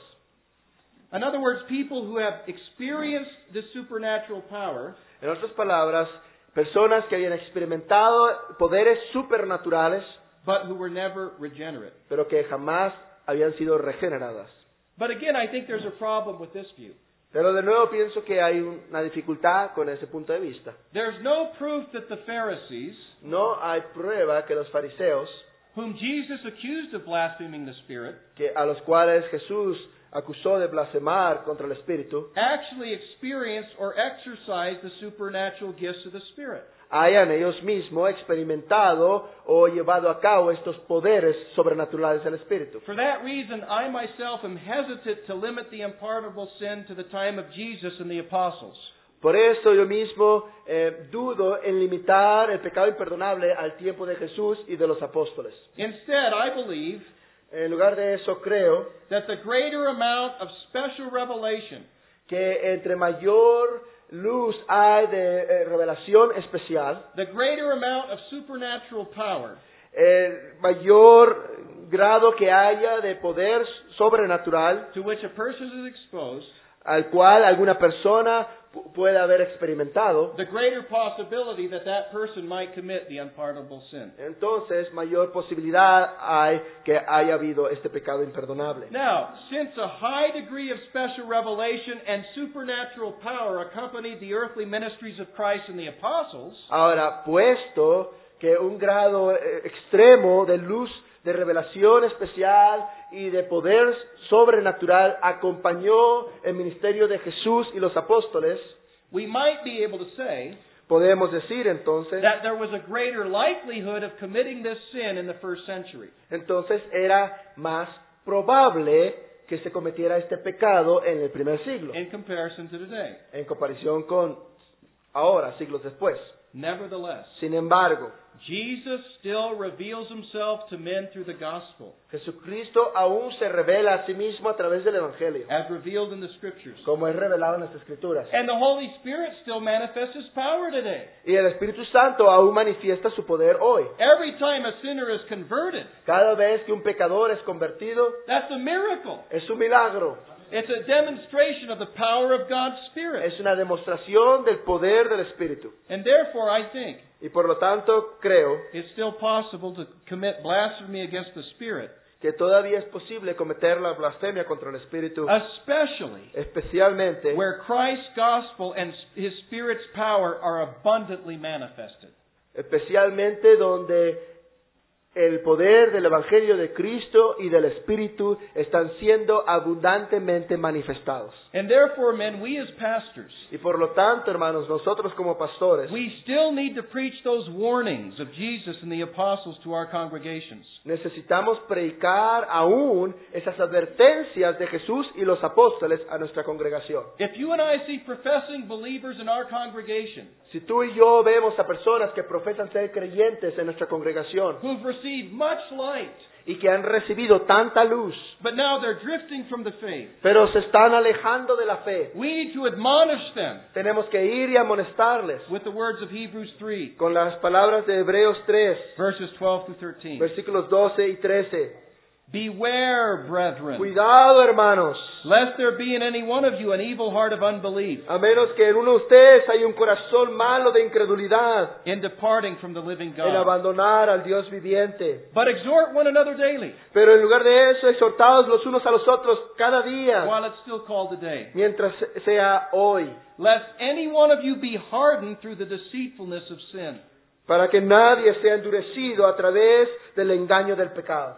In other words, people who have experienced the supernatural power, En otras palabras, personas que habían experimentado poderes supernaturales, but who were never regenerate. pero que jamás habían sido regeneradas. But again, I think there's a problem with this view. Pero de nuevo pienso que hay una dificultad con ese punto de vista. There's no proof that the Pharisees, No hay prueba que los fariseos, whom Jesus accused of blaspheming the Spirit, que a los cuales Jesús acusó de blasfemar contra el Espíritu, actually experienced or exercised the supernatural gifts of the Spirit. hayan ellos mismos experimentado o llevado a cabo estos poderes sobrenaturales del Espíritu. For that reason, I myself am hesitant to limit the unpardonable sin to the time of Jesus and the apostles. Por eso yo mismo dudo en limitar el pecado imperdonable al tiempo de Jesús y de los apóstoles. Instead, I believe En lugar de eso creo that the greater amount of special revelation que entre mayor luz hay de revelación especial, the greater amount of supernatural power el mayor grado que haya de poder sobrenatural to which a person is exposed, al cual alguna persona puede haber experimentado, the greater possibility that that person might commit the unpardonable sin. entonces mayor posibilidad hay que haya habido este pecado imperdonable. Now, since a high degree of special revelation and supernatural power accompanied the earthly ministries of Christ and the apostles, Ahora, puesto que un grado extremo de luz, de revelación especial y de poder sobrenatural acompañó el ministerio de Jesús y los apóstoles, we might be able to say podemos decir entonces, that there was a greater likelihood of committing this sin in the first century. entonces era más probable que se cometiera este pecado en el primer siglo, In comparison to today. en comparación con ahora, siglos después. Nevertheless, Sin embargo, Jesus still reveals himself to men through the gospel, Jesucristo aún se revela a sí mismo a través del Evangelio, as revealed in the scriptures. como es revelado en las Escrituras. And the Holy Spirit still manifests his power today. Y el Espíritu Santo aún manifiesta su poder hoy. Every time a sinner is converted, Cada vez que un pecador es convertido, that's a miracle. es un milagro. It's a demonstration of the power of God's Spirit. Es una demostración del poder del Espíritu. And therefore, I think Y por lo tanto, creo it's still possible to commit blasphemy against the Spirit, que todavía es posible cometer la blasfemia contra el Espíritu, especially especialmente where Christ's gospel and his Spirit's power are abundantly manifested. especialmente donde el poder del Evangelio de Cristo y del Espíritu están siendo abundantemente manifestados. And therefore, men, we as pastors, Y por lo tanto, hermanos, nosotros como pastores we still need to preach those warnings of Jesus and the apostles to our congregations. necesitamos predicar aún esas advertencias de Jesús y los apóstoles a nuestra congregación. If you and I see professing believers in our congregation Si tú y yo vemos a personas que profesan ser creyentes en nuestra congregación who've received much light, y que han recibido tanta luz, but now they're drifting from the faith, pero se están alejando de la fe, we need to admonish them tenemos que ir y amonestarles with the words of Hebrews 3, con las palabras de Hebreos 3, verses 12 through 13. versículos 12 y 13. Beware, brethren, Cuidado, hermanos, lest there be in any one of you an evil heart of unbelief a menos que en uno de ustedes haya un corazón malo de incredulidad in departing from the living en God. abandonar al Dios viviente. But exhort one another daily, Pero en lugar de eso, exhortados los unos a los otros cada día, while it's still called today, mientras sea hoy, lest any one of you be hardened through the deceitfulness of sin. para que nadie sea endurecido a través del engaño del pecado.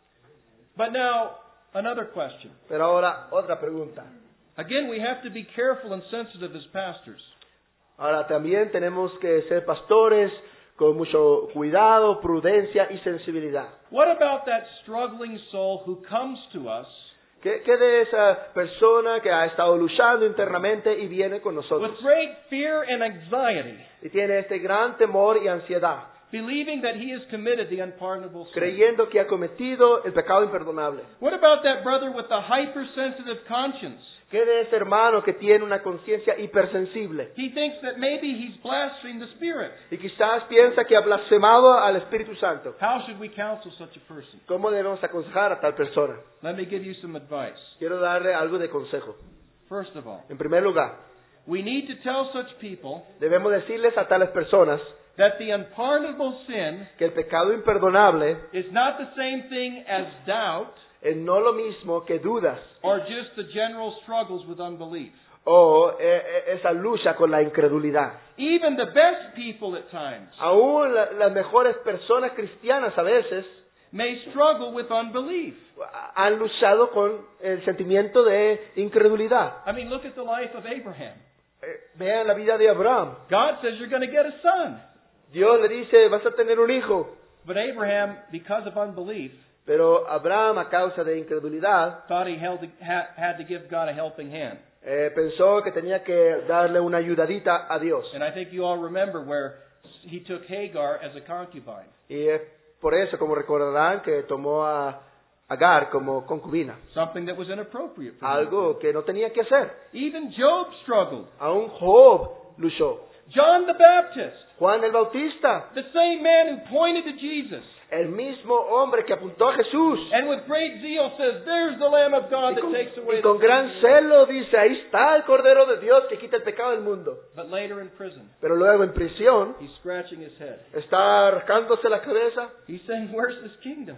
But now, another question. Pero ahora, otra pregunta. Again, we have to be careful and sensitive as pastors. Ahora también tenemos que ser pastores con mucho cuidado, prudencia y sensibilidad. What about that struggling soul who comes to us ¿Qué de esa persona que ha estado luchando internamente y viene con nosotros? with great fear and anxiety, Y tiene este gran temor y ansiedad, believing that he has committed the unpardonable sin? creyendo que ha cometido el pecado imperdonable. What about that brother with the hypersensitive conscience? ¿Qué de ese hermano que tiene una conciencia hipersensible? He thinks that maybe he's blasphemed the Spirit. Y quizás piensa que ha blasfemado al Espíritu Santo. How should we counsel such a person? ¿Cómo debemos aconsejar a tal persona? Let me give you some advice. Quiero darle algo de consejo. First of all, En primer lugar, we need to tell such people debemos decirles a tales personas that the unpardonable sin que el pecado imperdonable is not the same thing as doubt es no lo mismo que dudas or just the general struggles with unbelief. o esa lucha con la incredulidad. Even the best people at times Aún las mejores personas cristianas a veces may struggle with unbelief. han luchado con el sentimiento de incredulidad. I mean, look at the life of Abraham. Vean la vida de Abraham. God says you're going to get a son. Dios le dice, vas a tener un hijo. But Abraham, because of unbelief, Pero Abraham, a causa de incredulidad, thought he had to give God a helping hand. pensó que tenía que darle una ayudadita a Dios. And I think you all remember where he took Hagar as a concubine. Y es por eso, como recordarán, que tomó a Agar como concubina. Something that was inappropriate for him. Algo que no tenía que hacer. Even Job struggled. Aún Job luchó. John the Baptist, Juan el Bautista, the same man who pointed to Jesus el mismo hombre que apuntó a Jesús. and with great zeal says, "There's the Lamb of God that takes away Y the con sin gran of the world." celo dice, ahí está el Cordero de Dios que quita el pecado del mundo. But later in prison, Pero luego en prisión he's scratching his head. está rascándose la cabeza He's saying, "Where's this kingdom?"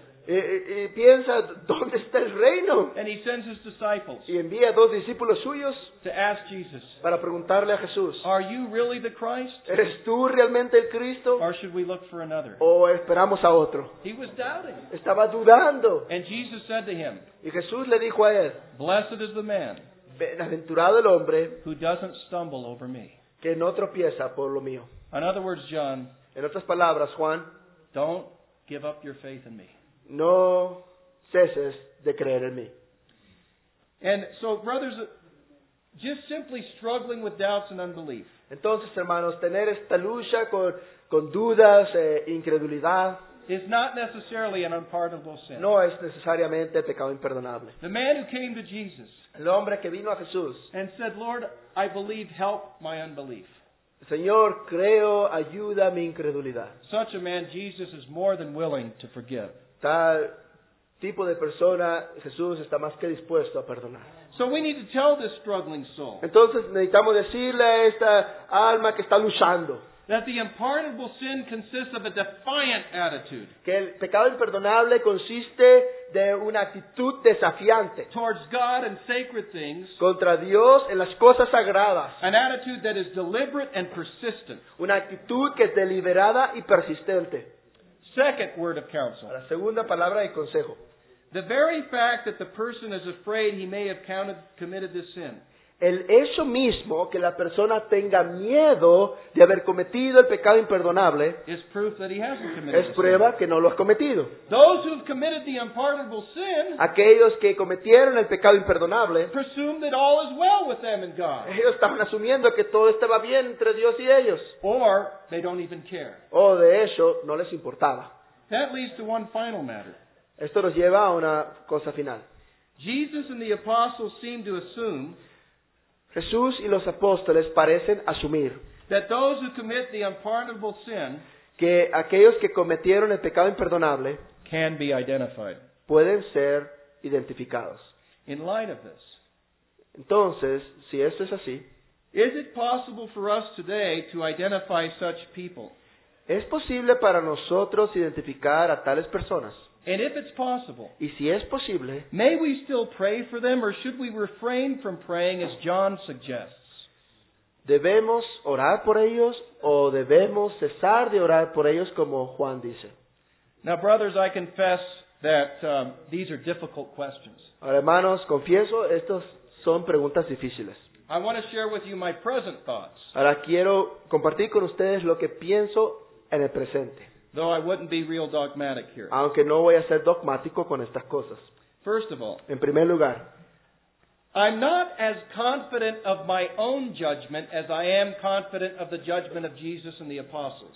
y piensa, ¿dónde está el reino? And he sends his disciples Y envía a 2 discípulos suyos to ask Jesus, para preguntarle a Jesús, "Are you really the Christ? ¿eres tú realmente el Cristo Or should we look for another?" o esperamos a otro? He was doubting. Estaba dudando. And Jesus said to him, Y Jesús le dijo a él, "Blessed is the man bienaventurado el hombre who doesn't stumble over me." que no tropieza por lo mío. In other words, John, En otras palabras, Juan, don't give up your faith in me. no ceses de creer en mí. And so, brothers, just simply struggling with doubts and unbelief Entonces, hermanos, tener esta lucha con dudas, incredulidad, is not necessarily an unpardonable sin. no es necesariamente pecado imperdonable. The man who came to Jesus El hombre que vino a Jesús, and said, "Lord, I believe, help my unbelief." Señor, creo, ayuda mi incredulidad. Such a man, Jesus is more than willing to forgive. Tal tipo de persona, Jesús está más que dispuesto a perdonar. So we need to tell this struggling soul, Entonces necesitamos decirle a esta alma que está luchando, that the unpardonable sin consists of a defiant attitude que el pecado imperdonable consiste de una actitud desafiante towards God and sacred things, contra Dios en las cosas sagradas, an attitude that is deliberate and persistent. una actitud que es deliberada y persistente. Second word of counsel. La segunda palabra de consejo. The very fact that the person is afraid he may have committed this sin El hecho mismo que la persona tenga miedo de haber cometido el pecado imperdonable is proof that he hasn't committed es the sin. prueba que no lo has cometido. Those who have committed the unpardonable sin Aquellos que cometieron el pecado imperdonable, presume that all is well with them and God, ellos estaban asumiendo que todo estaba bien entre Dios y ellos. or they don't even care. O de hecho, no les importaba. That leads to one final matter. Esto nos lleva a una cosa final. Jesus and the apostles seem to assume Jesús y los apóstoles parecen asumir that those who commit the unpardonable sin que aquellos que cometieron el pecado imperdonable can be identified. pueden ser identificados. In light of this, Entonces, si esto es así, is it possible for us today to identify such people? ¿es posible para nosotros identificar a tales personas? And if it's possible, Y si es posible, may we still pray for them, or should we refrain from praying as John suggests? ¿debemos orar por ellos o debemos cesar de orar por ellos como Juan dice? Now, brothers, I confess that these are difficult questions. Ahora, hermanos, confieso, estas son preguntas difíciles. I want to share with you my present thoughts, Ahora quiero compartir con ustedes lo que pienso en el presente, though I wouldn't be real dogmatic here. aunque no voy a ser dogmático con estas cosas. First of all, En primer lugar, I'm not as confident of my own judgment as I am confident of the judgment of Jesus and the apostles.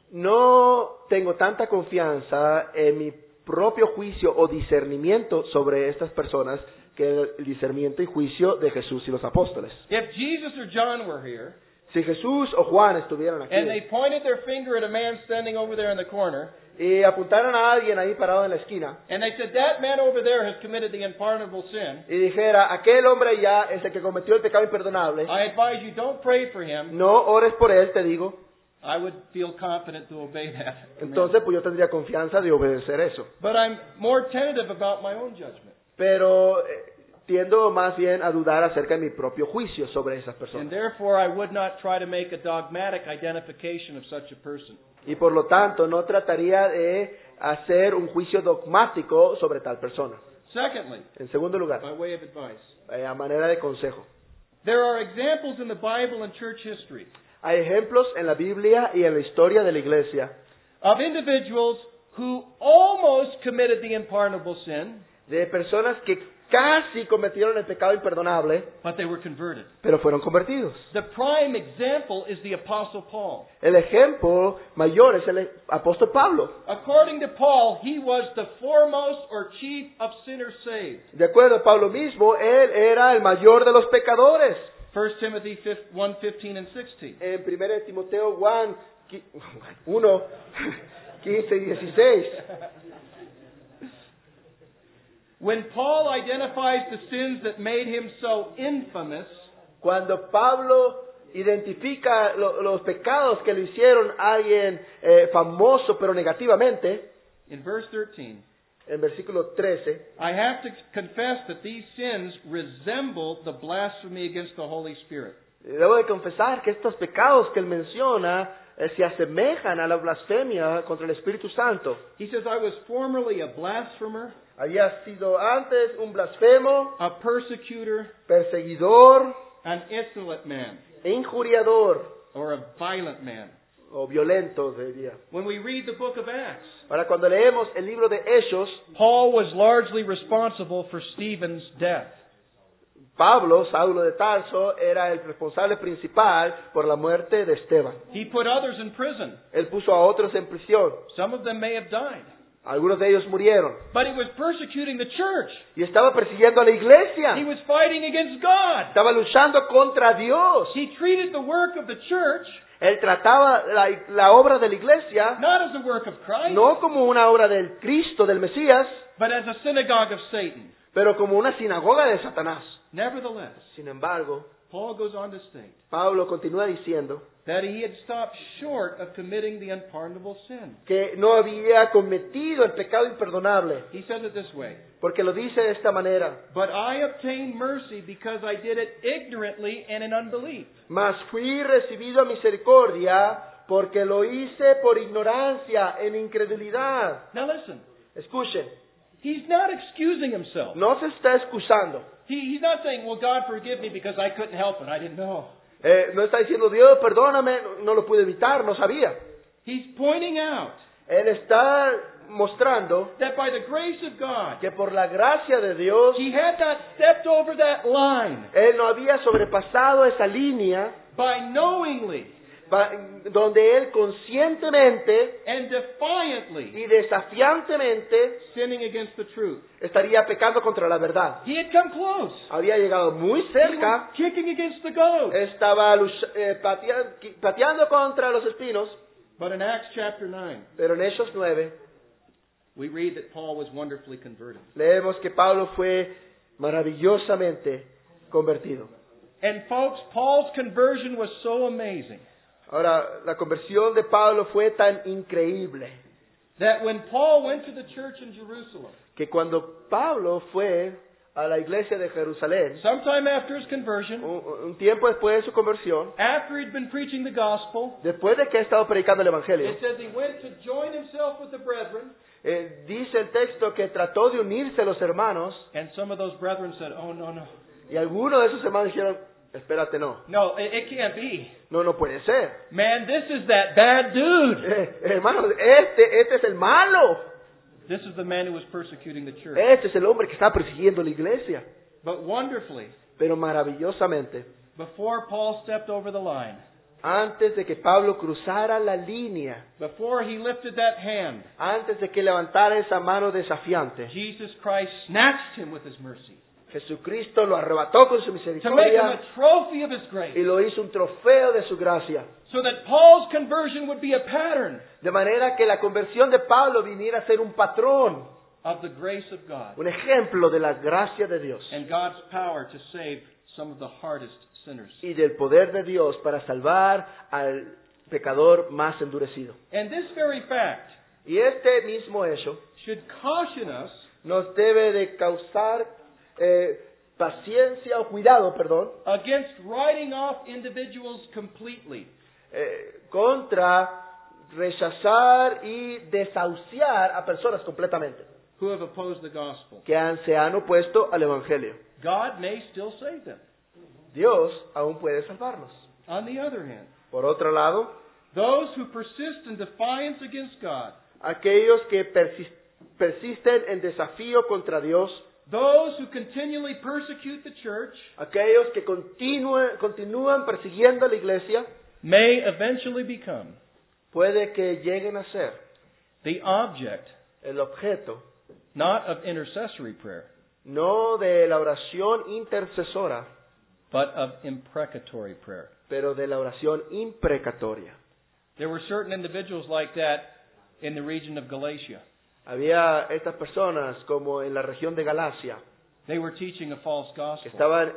no tengo tanta confianza en mi propio juicio o discernimiento sobre estas personas que el discernimiento y juicio de Jesús y los apóstoles. If Jesus or John were here, Si Jesús o Juan estuvieran and they aquí pointed their finger at a man standing over there in the corner, y apuntaran a alguien ahí parado en la esquina and they said, that man over there has committed the unpardonable sin, y dijera, aquel hombre ya es el que cometió el pecado imperdonable, I advise you don't pray for him, no ores por él, te digo, I would feel confident to obey that. entonces pues yo tendría confianza de obedecer eso. But I'm more tentative about my own judgment. Pero tiendo más bien a dudar acerca de mi propio juicio sobre esas And personas. therefore I would not try to make a dogmatic identification of such a person. Y por lo tanto no trataría de hacer un juicio dogmático sobre tal persona. Secondly, En segundo lugar, by way of advice, a manera de consejo. there are examples in the Bible and church history Hay ejemplos en la Biblia y en la historia de la iglesia of individuals who almost committed the unpardonable sin, de personas que casi cometieron el pecado imperdonable, but they were converted. pero fueron convertidos. The prime example is the Apostle Paul. El ejemplo mayor es el apóstol Pablo. According to Paul, he was the foremost or chief of sinners saved. De acuerdo a Pablo mismo, él era el mayor de los pecadores. 1 Timothy 1:15 and 16. En 1 Timoteo 1, 15 y 16. When Paul identifies the sins that made him so infamous, Cuando Pablo identifica los pecados que le hicieron a alguien famoso pero negativamente, in verse 13, en versículo 13, I have to confess that these sins resemble the blasphemy against the Holy Spirit. debo de confesar que estos pecados que él menciona se asemejan a la blasfemia contra el Espíritu Santo. He says, I was formerly a blasphemer, Había sido antes un blasfemo, a persecutor, perseguidor, an insolent man, injuriador or a violent man. o violento, diría. When we read the book of Acts, Ahora, cuando leemos el libro de Hechos, Paul was largely responsible for Stephen's death. Pablo, Saulo de Tarso, era el responsable principal por la muerte de Esteban. He put others in prison. Él puso a otros en prisión. Some of them may have died. Algunos de ellos murieron. But he was persecuting the church. Y estaba persiguiendo a la iglesia. He was fighting against God. Estaba luchando contra Dios. He treated the work of the church Él trataba la obra de la iglesia not as a work of Christ, no como una obra del Cristo, del Mesías, but as a synagogue of Satan. pero como una sinagoga de Satanás. Nevertheless, Sin embargo, Paul goes on to state Pablo continúa diciendo that he had stopped short of committing the unpardonable sin. que no había cometido el pecado imperdonable, He says it this way, porque lo dice de esta manera: "But I obtained mercy because I did it ignorantly and in unbelief." mas fui recibido a misericordia porque lo hice por ignorancia, en incredulidad. Now listen, Escuchen, he's not excusing himself. no se está excusando. He's not saying, "Well, God forgive me because I couldn't help it. I didn't know." No está diciendo: Dios, perdóname, no lo pude evitar, no sabía. He's pointing out Él está mostrando that by the grace of God, que por la gracia de Dios, he had not stepped over that line Él no había sobrepasado esa línea by knowingly donde Él conscientemente and defiantly y desafiantemente sinning against the truth. estaría pecando contra la verdad. He had come close. Había llegado muy He was cerca, kicking against the goad. estaba pateando contra los espinos, But in Acts chapter 9, pero en Hechos 9 we read that Paul was wonderfully converted. leemos que Pablo fue maravillosamente convertido. And folks, Paul's conversion was so amazing Ahora, la conversión de Pablo fue tan increíble that when Paul went to the church in Jerusalem, que cuando Pablo fue a la iglesia de Jerusalén, sometime after his conversion, un tiempo después de su conversión, after he'd been preaching the gospel, después de que ha estado predicando el Evangelio, it says he went to join himself with the brethren, dice el texto que trató de unirse a los hermanos and some of those brethren said, "Oh, no, no. y algunos de esos hermanos dijeron: espérate, no, No, it can't be. no puede ser. Man, this is that bad dude. Hermanos, este es el malo. This is the man who was persecuting the church." Este es el hombre que está persiguiendo la iglesia. But wonderfully, Pero maravillosamente, before Paul stepped over the line, antes de que Pablo cruzara la línea, before he lifted that hand, antes de que levantara esa mano desafiante, Jesus Christ snatched him with his mercy Jesucristo lo arrebató con su to make him misericordia a trophy of his y grace, lo hizo un trofeo de su gracia. so that Paul's conversion would be a pattern De manera que la conversión de Pablo viniera a ser un patrón, of the grace of God un ejemplo de la gracia de Dios and God's power to save some of the hardest sinners. y del poder de Dios para salvar al pecador más endurecido. And this very fact Y este mismo hecho should caution us nos debe de causar paciencia o cuidado, perdón, against writing off individuals completely contra rechazar y desahuciar a personas completamente who have opposed the gospel. que se han opuesto al Evangelio. God may still save them. Dios aún puede salvarlos. On the other hand, Por otro lado, those who persist in defiance against God, aquellos que persisten en desafío contra Dios, those who continually persecute the church, aquellos que continúan persiguiendo a la iglesia, may eventually become puede que lleguen a ser the object el objeto not of intercessory prayer, no de la oración intercesora, but of imprecatory prayer. pero de la oración imprecatoria. There were certain individuals like that in the region of Galatia. Había estas personas como en la región de Galacia They were teaching a false que gospel. estaban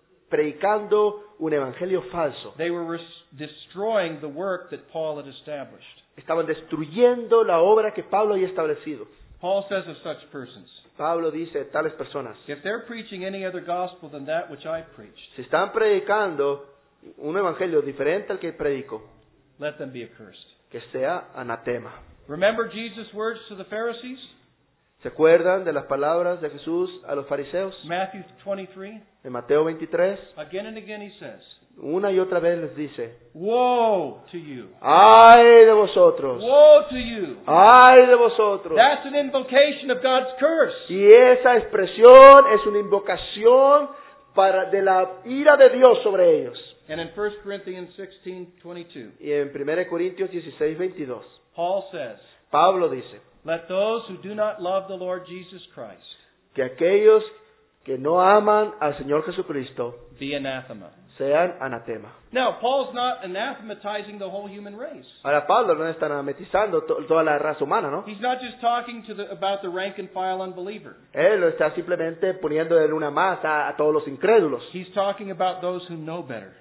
predicando un evangelio falso. They were destroying the work that Paul had established. Estaban destruyendo la obra que Pablo había establecido. Paul says of such persons, Pablo dice, tales personas, if they're preaching any other gospel than that which I preached, si están predicando un evangelio diferente al que predico, let them be accursed. que sea anatema. Remember Jesus' words to the Pharisees? ¿Se acuerdan de las palabras de Jesús a los fariseos? Matthew 23. En Mateo 23, Again and again he says, una y otra vez les dice, woe to you. ¡ay de vosotros! Woe to you. ¡Ay de vosotros! That's an invocation of God's curse. Y esa expresión es una invocación de la ira de Dios sobre ellos. And in 1 Corinthians 16:22, Y en 1 Corintios 16, 22, Paul says, Pablo dice let those who do not love the Lord Jesus Christ que aquellos que no aman al Señor Jesucristo be anathema. sean anatema. Now, Paul's not anathematizing the whole human race. Ahora Pablo no está anametizando toda la raza humana, ¿no? He's not just talking about the rank and file unbeliever. Él lo está simplemente poniendo en una masa a todos los incrédulos. He's talking about those who know better.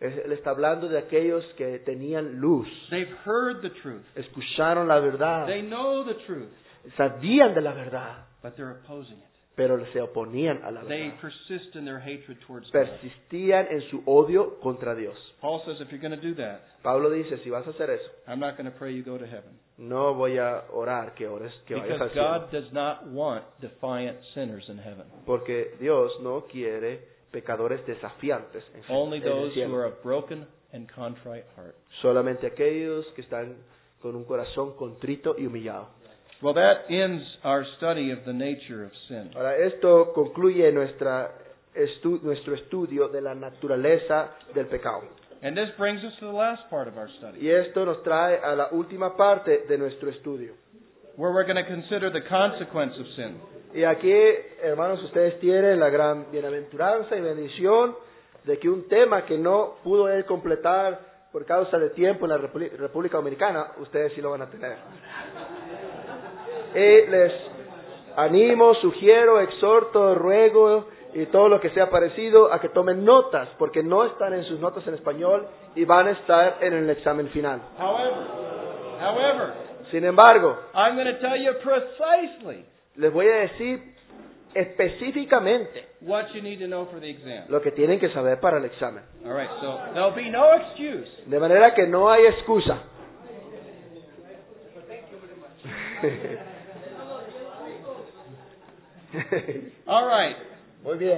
Él está hablando de aquellos que tenían luz, They've heard the truth. escucharon la verdad, They know the truth, sabían de la verdad, but they're opposing it. pero se oponían a la They verdad. persist in their hatred towards God. Persistían en su odio contra Dios. Paul says if you're going to do that, Pablo dice, si vas a hacer eso, I'm not going to pray you go to heaven. no voy a orar que ores, que vayas al Because cielo. God does not want defiant sinners in heaven. Porque Dios no quiere pecadores desafiantes Only en el those who cielo. are of broken and contrite heart. Solamente aquellos que están con un corazón contrito y humillado. Well, that ends our study of the nature of sin. Ahora, esto concluye nuestro estudio de la naturaleza del pecado. And this brings us to the last part of our study, Y esto nos trae a la última parte de nuestro estudio. where we're going to consider the consequence of sin. Y aquí, hermanos, ustedes tienen la gran bienaventuranza y bendición de que un tema que no pudo él completar por causa de tiempo en la República Dominicana, ustedes sí lo van a tener. Y les animo, sugiero, exhorto, ruego y todo lo que sea parecido a que tomen notas, porque no están en sus notas en español y van a estar en el examen final. However, Sin embargo, I'm going to tell you precisely les voy a decir específicamente what you need to know for the exam. lo que tienen que saber para el examen. All right, so there'll be no excuse. De manera que no hay excusa. All right. Muy bien.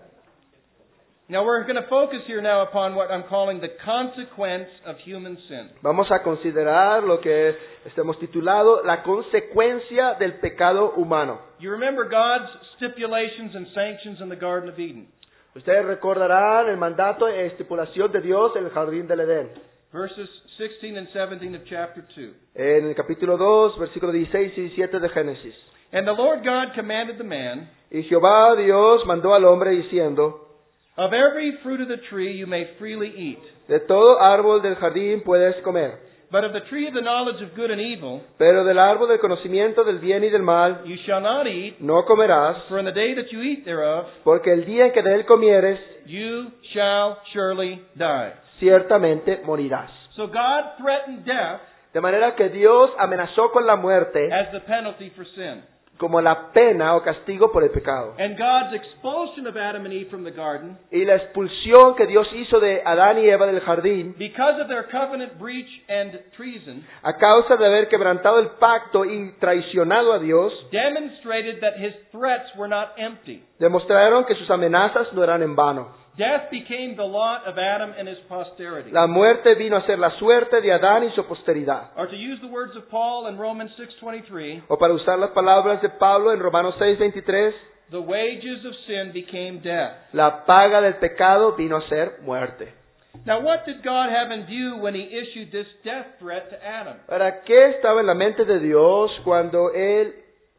Now we're going to focus here now upon what I'm calling the consequence of human sin. Vamos a considerar lo que hemos titulado la consecuencia del pecado humano. You remember God's stipulations and sanctions in the Garden of Eden. Ustedes recordarán el mandato e estipulación de Dios en el jardín del Edén. Verses 16 and 17 of chapter 2. En el capítulo 2, versículos 16 y 17 de Génesis. And the Lord God commanded the man, Y Jehová Dios mandó al hombre diciendo, of every fruit of the tree you may freely eat, de todo árbol del jardín puedes comer, but of the tree of the knowledge of good and evil pero del árbol del conocimiento del bien y del mal you shall not eat, no comerás, for in the day that you eat thereof porque el día en que de él comieres, you shall surely die. ciertamente morirás. So God threatened death De manera que Dios amenazó con la muerte as the penalty for sin. como la pena o castigo por el pecado. And God's expulsion of Adam and Eve from the garden, Y la expulsión que Dios hizo de Adán y Eva del jardín, because of their covenant breach and treason, a causa de haber quebrantado el pacto y traicionado a Dios, demonstrated that his threats were not empty. demostraron que sus amenazas no eran en vano. Death became the lot of Adam and his posterity. La muerte vino a ser la suerte de Adán y su posteridad. Or to use the words of Paul in Romans 6:23, O para usar las palabras de Pablo en Romanos 6:23, the wages of sin became death. la paga del pecado vino a ser muerte. Now what did God have in view when he issued this death threat to Adam? ¿Para qué estaba en la mente de Dios cuando Él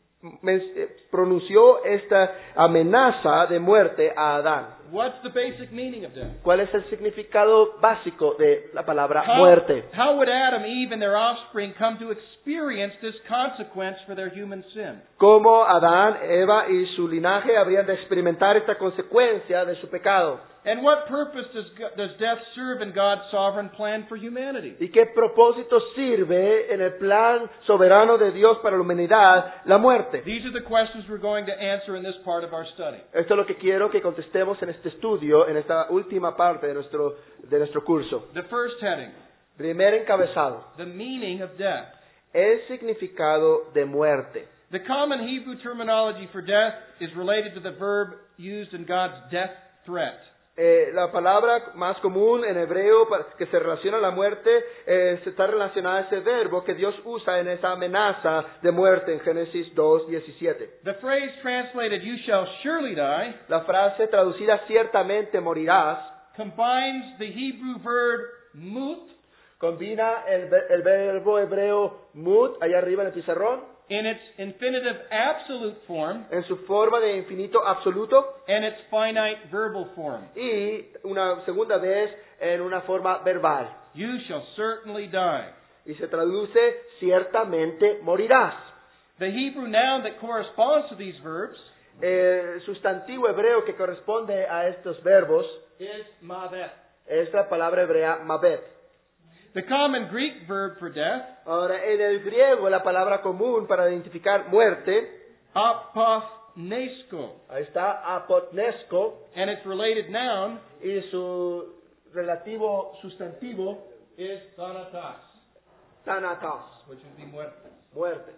pronunció esta amenaza de muerte a Adán? What's the basic meaning of death? ¿Cuál es el significado básico de la palabra muerte? How would Adam, Eve, and their offspring come to experience this consequence for their human sin? ¿Cómo Adán, Eva y su linaje habrían de experimentar esta consecuencia de su pecado? And what purpose does death serve in God's sovereign plan for humanity? ¿Y qué propósito sirve en el plan soberano de Dios para la humanidad la muerte? These are the questions we're going to answer in this part of our study. Esto es lo que quiero que contestemos en este estudio, en esta última parte de nuestro curso. The first heading, Primer encabezado, the meaning of death. el significado de muerte. The common Hebrew terminology for death is related to the verb used in God's death threat. La palabra más común en hebreo que se relaciona a la muerte está relacionada a ese verbo que Dios usa en esa amenaza de muerte en Génesis 2:17. The phrase translated, you shall surely die, La frase traducida ciertamente morirás combines the Hebrew verb mut combina el verbo hebreo mut allá arriba en el pizarrón in its infinitive absolute form en su forma de infinito absoluto and its finite verbal form. y una segunda vez en una forma verbal. You shall certainly die. Y se traduce ciertamente morirás. The Hebrew noun that corresponds to these verbs El sustantivo hebreo que corresponde a estos verbos is maveth. Es la palabra hebrea mabet. The common Greek verb for death, Ahora, en el griego, la palabra común para identificar muerte, apothnesko, ahí está, apotnesco, and its related noun y su relativo sustantivo, is thanatos, thanatos, which would be muerte. muerte.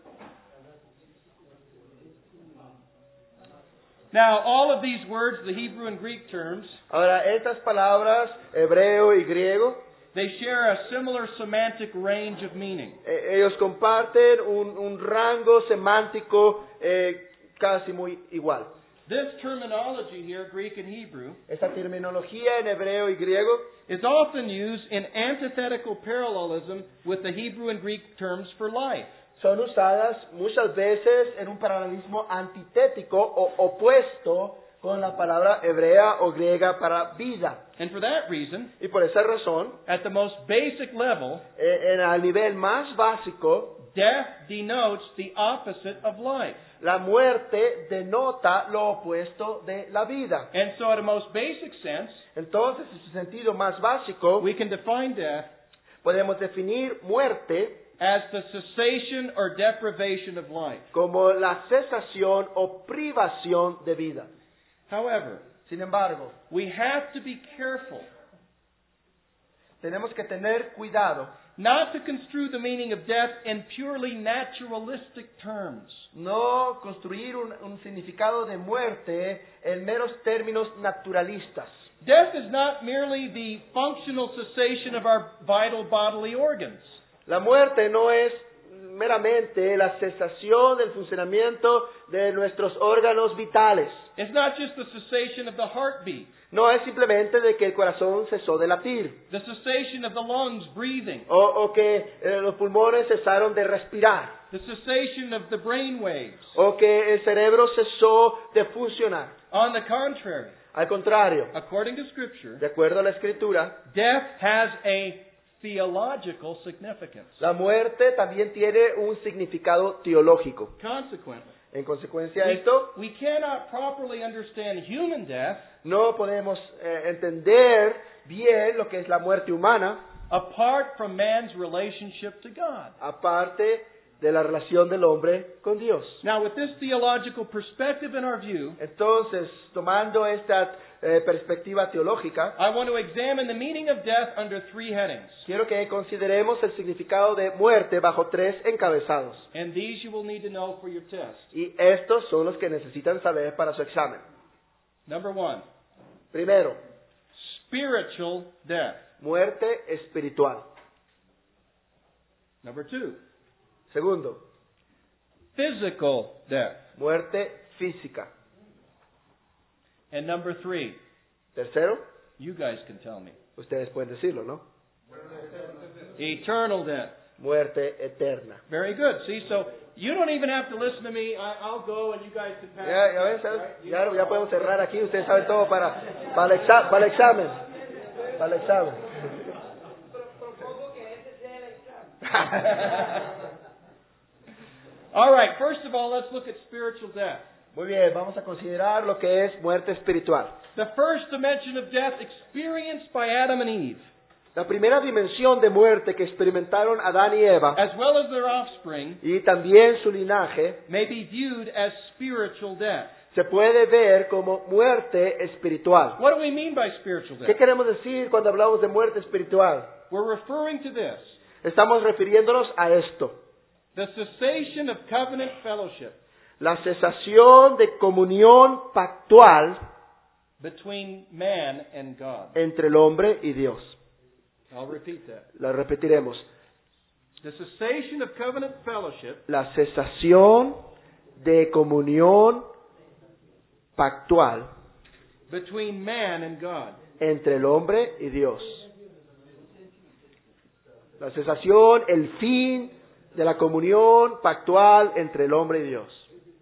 Now, all of these words, the Hebrew and Greek terms, Ahora, estas palabras, hebreo y griego, they share a similar semantic range of meaning. ellos comparten un rango semántico casi muy igual. This terminology here, Greek and Hebrew, Esta terminología en hebreo y griego is often used in antithetical parallelism with the Hebrew and Greek terms for life. son usadas muchas veces en un paralelismo antitético o opuesto con la palabra hebrea o griega para vida. And for that reason, Y por esa razón, at the most basic level, al nivel más básico, death denotes the opposite of life. la muerte denota lo opuesto de la vida. And so, at a most basic sense, Entonces, en su sentido más básico, we can define death podemos definir muerte as the cessation or deprivation of life. como la cesación o privación de vida. However, Sin embargo, we have to be careful tenemos que tener cuidado not to construe the meaning of death in purely naturalistic terms. no construir un significado de muerte en meros términos naturalistas. Death is not merely the functional cessation of our vital bodily organs. La muerte no es meramente la cesación del funcionamiento de nuestros órganos vitales. It's not just the cessation of the heartbeat, No es simplemente de que el corazón cesó de latir the cessation of the lungs breathing, o que los pulmones cesaron de respirar the cessation of the brain waves. o que el cerebro cesó de funcionar. On the contrary, Al contrario, according to Scripture, de acuerdo a la Escritura, death has a theological significance. la muerte también tiene un significado teológico. Consequently, En consecuencia de esto, we cannot properly understand human death no podemos entender bien lo que es la muerte humana apart from man's relationship to God. aparte de la relación del hombre con Dios. Now, with this theological perspective in our view, Entonces, tomando esta perspectiva teológica, I want to examine the meaning of death under three headings. quiero que consideremos el significado de muerte bajo 3 encabezados. And these you will need to know for your test. Y estos son los que necesitan saber para su examen. Number one, Primero, spiritual death. muerte espiritual. Number two, Segundo, physical death. muerte física. And number three, Tercero, you guys can tell me, ustedes pueden decirlo, ¿no? eternal death. Muerte eterna. Very good. See, so you don't even have to listen to me. I'll go and you guys can pass. Ya ven, ¿sabes? Ya podemos cerrar aquí. Ustedes saben todo para el examen. Para el examen. All right, first of all, let's look at spiritual death. Muy bien, vamos a considerar lo que es muerte espiritual. The first dimension of death experienced by Adam and Eve, La primera dimensión de muerte que experimentaron Adán y Eva, as well as their offspring, y también su linaje, may be viewed as spiritual death. se puede ver como muerte espiritual. What do we mean by spiritual ¿Qué death? queremos decir cuando hablamos de muerte espiritual? We're referring to this, Estamos refiriéndonos a esto. the cessation of covenant fellowship La cesación de comunión pactual between man and God. entre el hombre y Dios. I'll repeat that. La repetiremos. The cessation of covenant fellowship La cesación de comunión pactual between man and God. entre el hombre y Dios. La cesación, el fin de la comunión pactual entre el hombre y Dios.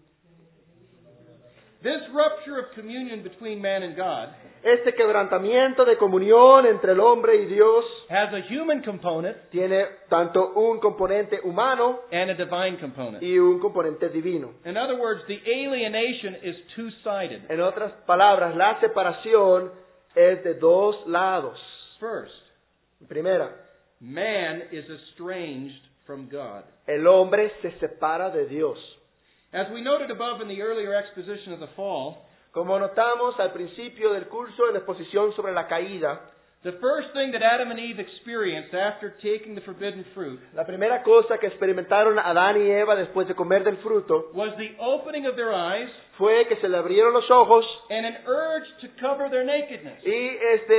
This rupture of communion between man and God Este quebrantamiento de comunión entre el hombre y Dios has a human component tiene tanto un componente humano and a divine component. y un componente divino. In other words, the alienation is two-sided. En otras palabras, la separación es de dos lados. First, Primera, man is estranged from God. el hombre se separa de Dios. As we noted above in the earlier exposition of the fall, Como notamos al principio del curso en la exposición sobre la caída, the first thing that Adam and Eve experienced after taking the forbidden fruit la primera cosa que experimentaron Adán y Eva después de comer del fruto was the opening of their eyes fue que se le abrieron los ojos and an urge to cover their nakedness. y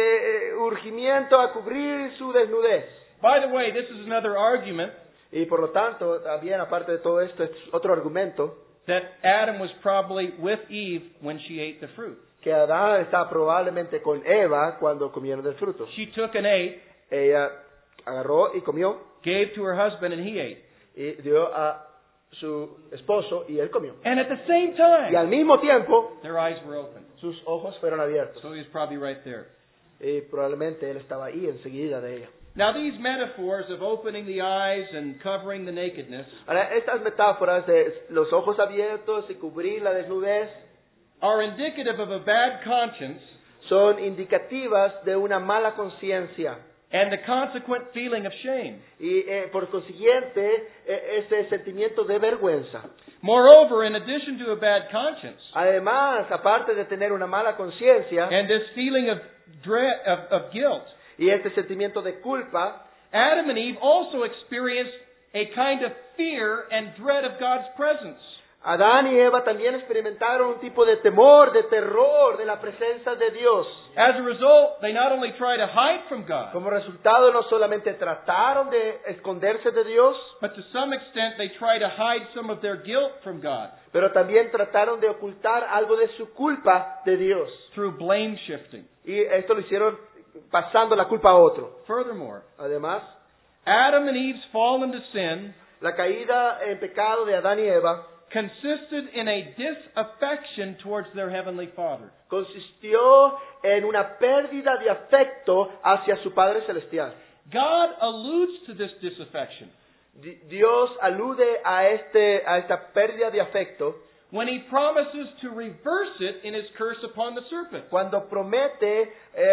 urgimiento a cubrir su desnudez. By the way, this is another argument Y por lo tanto, también aparte de todo esto, es otro argumento that Adam was probably with Eve when she ate the fruit. que Adán estaba probablemente con Eva cuando comieron del fruto. She took and ate, Ella agarró y comió gave to her husband, and he ate. y dio a su esposo y él comió. And at the same Y time, al mismo tiempo, their eyes were open. sus ojos fueron abiertos. So he was probably right there. Y probablemente él estaba ahí enseguida de ella. Now, these metaphors of opening the eyes and covering the nakedness Ahora, estas metáforas de los ojos abiertos y cubrir la desnudez are indicative of a bad conscience son indicativas de una mala conciencia and the consequent feeling of shame. y por consiguiente ese sentimiento de vergüenza. Moreover, in addition to a bad conscience Además, aparte de tener una mala conciencia and this feeling of dread of guilt, y este sentimiento de culpa, Adam and Eve also experienced a kind of fear and dread of God's presence. Adán y Eva también experimentaron un tipo de temor, de terror de la presencia de Dios. As a result, they not only try to hide from God, Como resultado, no solamente trataron de esconderse de Dios, but to some extent they try to hide some of their guilt from God pero también trataron de ocultar algo de su culpa de Dios. through blame shifting. Y esto lo hicieron pasando la culpa a otro. Furthermore, Además, Adam and Eve's fall into sin la caída en pecado de Adán y Eva consisted in a disaffection towards their heavenly Father. consistió en una pérdida de afecto hacia su Padre Celestial. God alludes to this disaffection Dios alude a esta pérdida de afecto when he promises to reverse it in his curse upon the serpent. cuando promete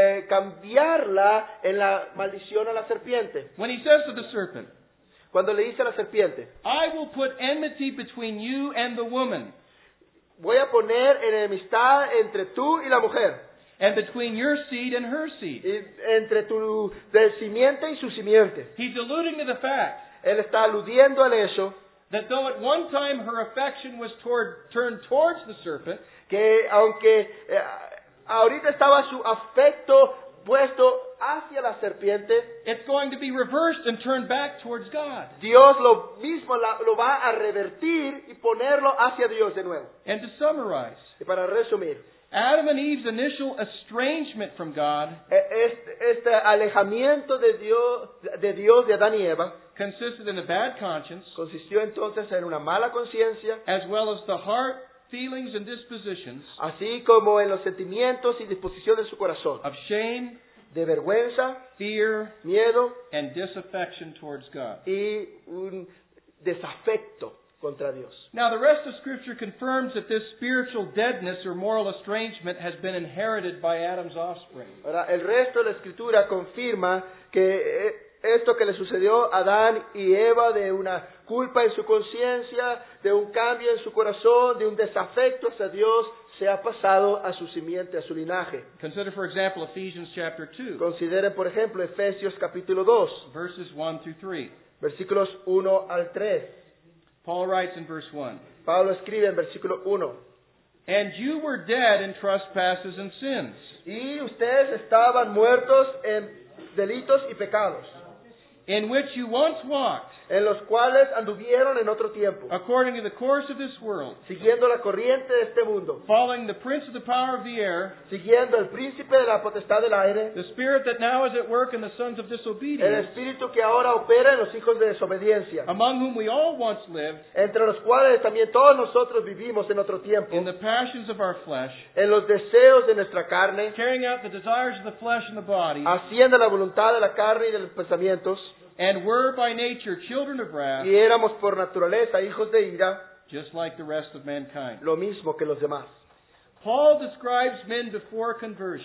cambiarla en la maldición a la serpiente. When he says to the serpent, Cuando le dice a la serpiente, I will put enmity between you and the woman, voy a poner enemistad entre tú y la mujer, and between your seed and her seed. y entre tu simiente y su simiente. He's alluding to the fact Él está aludiendo al hecho that though at one time her affection was turned towards the serpent, que aunque ahorita estaba su afecto puesto hacia la serpiente, it's going to be reversed and turned back towards God. Dios lo mismo lo va a revertir y ponerlo hacia Dios de nuevo. And to summarize, Y para resumir, Adam and Eve's initial estrangement from God este alejamiento de Dios de Adán y Eva consisted in a bad conscience, consistió entonces en una mala conciencia, as well as the heart, feelings, and dispositions así como en los sentimientos y disposición de su corazón, of shame, de vergüenza, fear, miedo and disaffection towards God. y un desafecto contra Dios. Now, the rest of Scripture confirms that this spiritual deadness or moral estrangement has been inherited by Adam's offspring. Ahora, el resto de la Escritura confirma que esto que le sucedió a Adán y Eva de una culpa en su conciencia, de un cambio en su corazón, de un desafecto hacia Dios, se ha pasado a su simiente, a su linaje. Consider, for example, Ephesians chapter 2, Consideren, por ejemplo, Efesios capítulo 2, verses 1 through 3. versículos 1 al 3. Paul writes in verse 1, Pablo escribe en versículo 1, And you were dead in trespasses and sins, y ustedes estaban muertos en delitos y pecados, in which you once walked, en los cuales anduvieron en otro tiempo, according to the course of this world, siguiendo la corriente de este mundo, following the prince of the power of the air, siguiendo el príncipe de la potestad del aire, the spirit that now is at work in the sons of el disobedience, espíritu que ahora opera en los hijos de desobediencia, among whom we all once lived, entre los cuales también todos nosotros vivimos en otro tiempo, in the passions of our flesh, en los deseos de nuestra carne, carrying out the desires of the flesh and the body, haciendo la voluntad de la carne y de los pensamientos, and were by nature children of wrath, y éramos por naturaleza hijos de ira, just like the rest of mankind. lo mismo que los demás. Paul describes men before conversion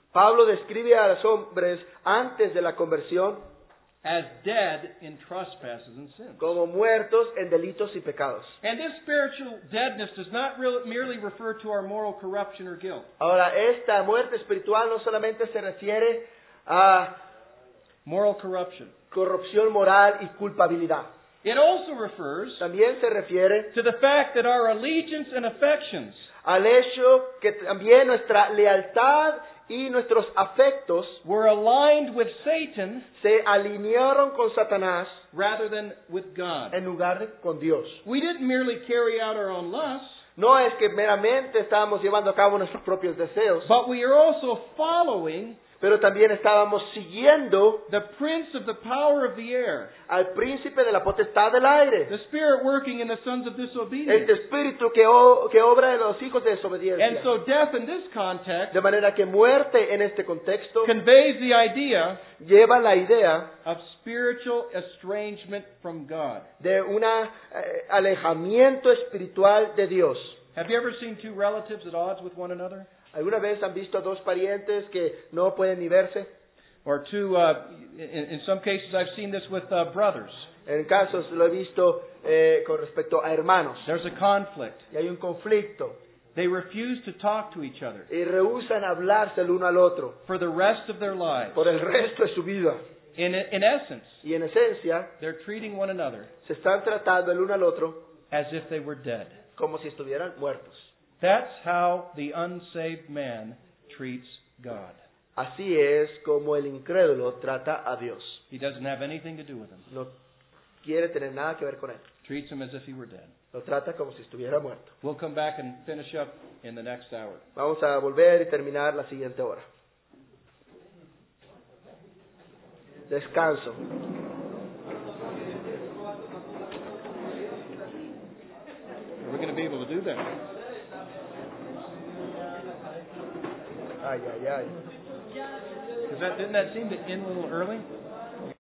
Pablo describe a los hombres antes de la conversión as dead in trespasses and sins. como muertos en delitos y pecados. And this spiritual deadness does not merely refer to our moral corruption or guilt. Ahora, esta muerte espiritual no solamente se refiere a Moral corruption. corrupción moral y culpabilidad. It also refers También se refiere to the fact that our allegiance and affections al hecho que también nuestra lealtad y nuestros afectos were aligned with Satan se alinearon con Satanás rather than with God. en lugar de con Dios. We didn't merely carry out our own lusts, No es que meramente estábamos llevando a cabo nuestros propios deseos, but we are also following pero también estábamos siguiendo the prince of the power of the air, al príncipe de la potestad del aire, the spirit working in the sons of disobedience. este espíritu que obra en los hijos de And desobediencia. so death in this context De manera que muerte en este contexto conveys the idea lleva la idea of spiritual estrangement from God. de un alejamiento espiritual de Dios. Have you ever seen two relatives at odds with one another? ¿Alguna vez han visto a dos parientes que no pueden ni verse? Or two, in some cases I've seen this with brothers. En casos lo he visto con respecto a hermanos. There's a conflict. Y hay un conflicto They refuse to talk to each other y rehúsan hablarse el uno al otro for the rest of their lives. por el resto de su vida. In essence, Y en esencia they're treating one another se están tratando el uno al otro as if they were dead. como si estuvieran muertos. That's how the unsaved man treats God. Así es como el incrédulo trata a Dios. He doesn't have anything to do with him. No quiere tener nada que ver con él. Treats him as if he were dead. Lo trata como si estuviera muerto. We'll come back and finish up in the next hour. Vamos a volver y terminar la siguiente hora. Descanso. Are we going to be able to do that? Ay, ay, ay. Didn't that seem to end a little early?